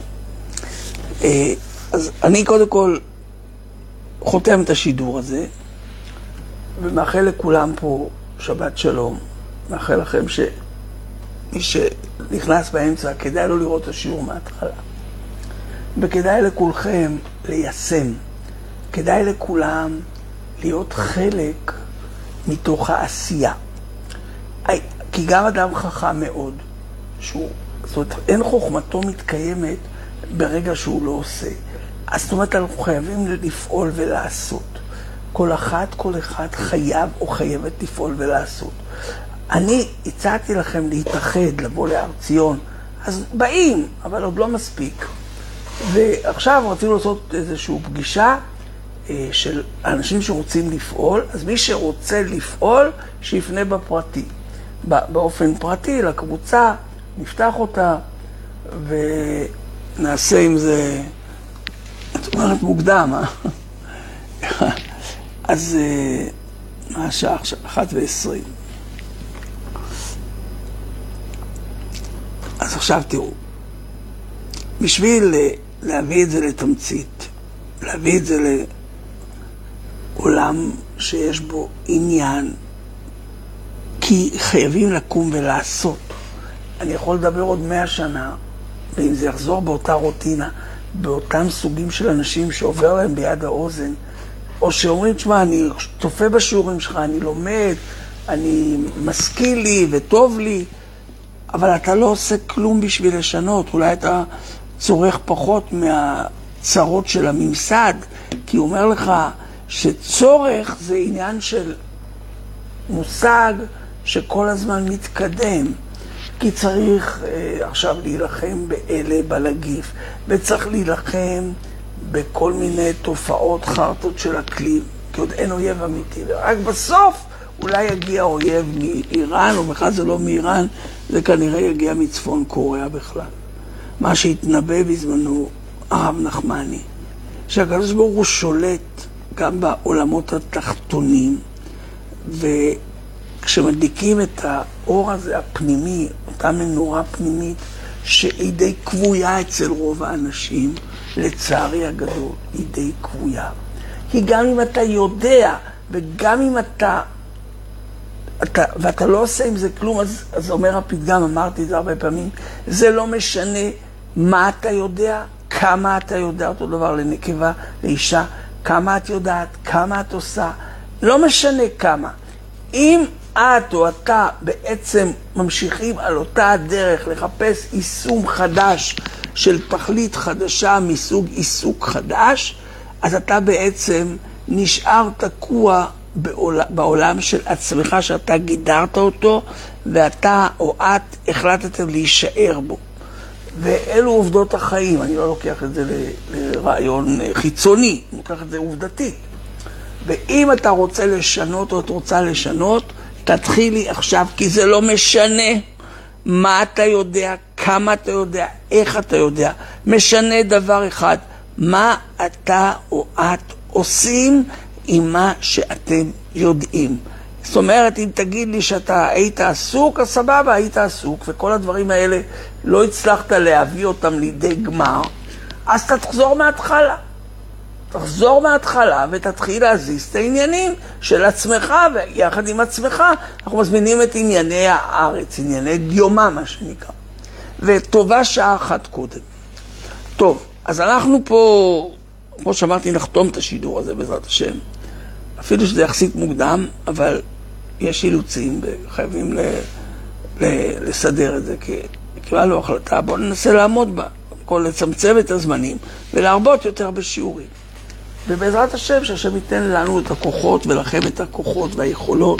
אז אני קודם כל חותם את השידור הזה, ומאחל לכולם פה שבת שלום. מאחל לכם ש... מי שנכנס באמצע, כדאי לו לראות את השיעור מההתחלה. וכדאי לכולכם ליישם. כדאי לכולם להיות חלק מתוך העשייה. כי גם אדם חכם מאוד, שהוא, זאת אומרת, אין חוכמתו מתקיימת ברגע שהוא לא עושה. אז זאת אומרת, אנחנו חייבים לפעול ולעשות. כל אחת, כל אחד חייב או חייבת לפעול ולעשות. אני הצעתי לכם להתאחד, לבוא להר ציון, אז באים, אבל עוד לא מספיק. ועכשיו רצינו לעשות איזושהי פגישה אה, של אנשים שרוצים לפעול, אז מי שרוצה לפעול, שיפנה בפרטי. באופן פרטי, לקבוצה, נפתח אותה, ונעשה עם זה, את אומרת מוקדם, אה? אז אה, מה השעה עכשיו? אחת ועשרים. אז עכשיו תראו, בשביל להביא את זה לתמצית, להביא את זה לעולם שיש בו עניין, כי חייבים לקום ולעשות. אני יכול לדבר עוד מאה שנה, ואם זה יחזור באותה רוטינה, באותם סוגים של אנשים שעובר להם ביד האוזן, או שאומרים, תשמע, אני צופה בשיעורים שלך, אני לומד, אני משכיל לי וטוב לי, אבל אתה לא עושה כלום בשביל לשנות. אולי אתה צורך פחות מהצרות של הממסד, כי הוא אומר לך שצורך זה עניין של מושג שכל הזמן מתקדם. כי צריך אה, עכשיו להילחם באלה בלגיף, וצריך להילחם בכל מיני תופעות חרטות של אקלים, כי עוד אין אויב אמיתי. ורק בסוף אולי יגיע אויב מאיראן, או בכלל זה לא מאיראן, זה כנראה יגיע מצפון קוריאה בכלל. מה שהתנבא בזמנו הרב נחמני, שהקדוש ברוך הוא שולט גם בעולמות התחתונים, וכשמדליקים את האור הזה הפנימי, אותה מנורה פנימית, שהיא די קבויה אצל רוב האנשים, לצערי הגדול, היא די קבויה. כי גם אם אתה יודע, וגם אם אתה, אתה ואתה לא עושה עם זה כלום, אז, אז אומר הפתגם, אמרתי את זה הרבה פעמים, זה לא משנה מה אתה יודע, כמה אתה יודע, אותו דבר לנקבה, לאישה, כמה את יודעת, כמה את עושה, לא משנה כמה. אם את או אתה בעצם ממשיכים על אותה הדרך לחפש יישום חדש של תכלית חדשה מסוג עיסוק חדש, אז אתה בעצם נשאר תקוע בעולם, בעולם של עצמך שאתה גידרת אותו, ואתה או את החלטתם להישאר בו. ואלו עובדות החיים, אני לא לוקח את זה לרעיון חיצוני, אני לוקח את זה עובדתית. ואם אתה רוצה לשנות או את רוצה לשנות, תתחילי עכשיו, כי זה לא משנה מה אתה יודע, כמה אתה יודע, איך אתה יודע. משנה דבר אחד, מה אתה או את עושים עם מה שאתם יודעים. זאת אומרת, אם תגיד לי שאתה היית עסוק, אז סבבה, היית עסוק, וכל הדברים האלה לא הצלחת להביא אותם לידי גמר, אז אתה תחזור מההתחלה. תחזור מההתחלה ותתחיל להזיז את העניינים של עצמך, ויחד עם עצמך אנחנו מזמינים את ענייני הארץ, ענייני דיומה מה שנקרא. וטובה שעה אחת קודם. טוב, אז אנחנו פה, כמו שאמרתי, נחתום את השידור הזה בעזרת השם. אפילו שזה יחסית מוקדם, אבל יש אילוצים וחייבים ל, ל, לסדר את זה, כי קיבלנו לו החלטה, בואו ננסה לעמוד בה, כל לצמצם את הזמנים ולהרבות יותר בשיעורים. ובעזרת השם, שהשם ייתן לנו את הכוחות ולכם את הכוחות והיכולות,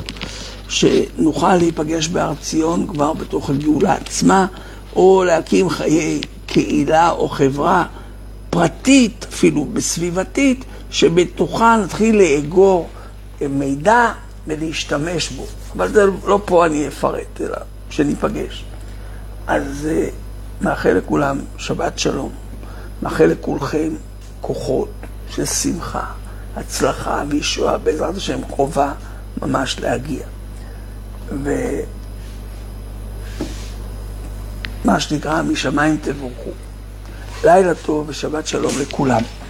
שנוכל להיפגש בהר ציון כבר בתוך הגאולה עצמה, או להקים חיי קהילה או חברה פרטית, אפילו בסביבתית, שבתוכה נתחיל לאגור מידע ולהשתמש בו. אבל זה לא פה אני אפרט, אלא שניפגש. אז מאחל לכולם שבת שלום, מאחל לכולכם כוחות של שמחה, הצלחה וישועה, בעזרת השם חובה ממש להגיע. ומה שנקרא, משמיים תבורכו. לילה טוב ושבת שלום לכולם.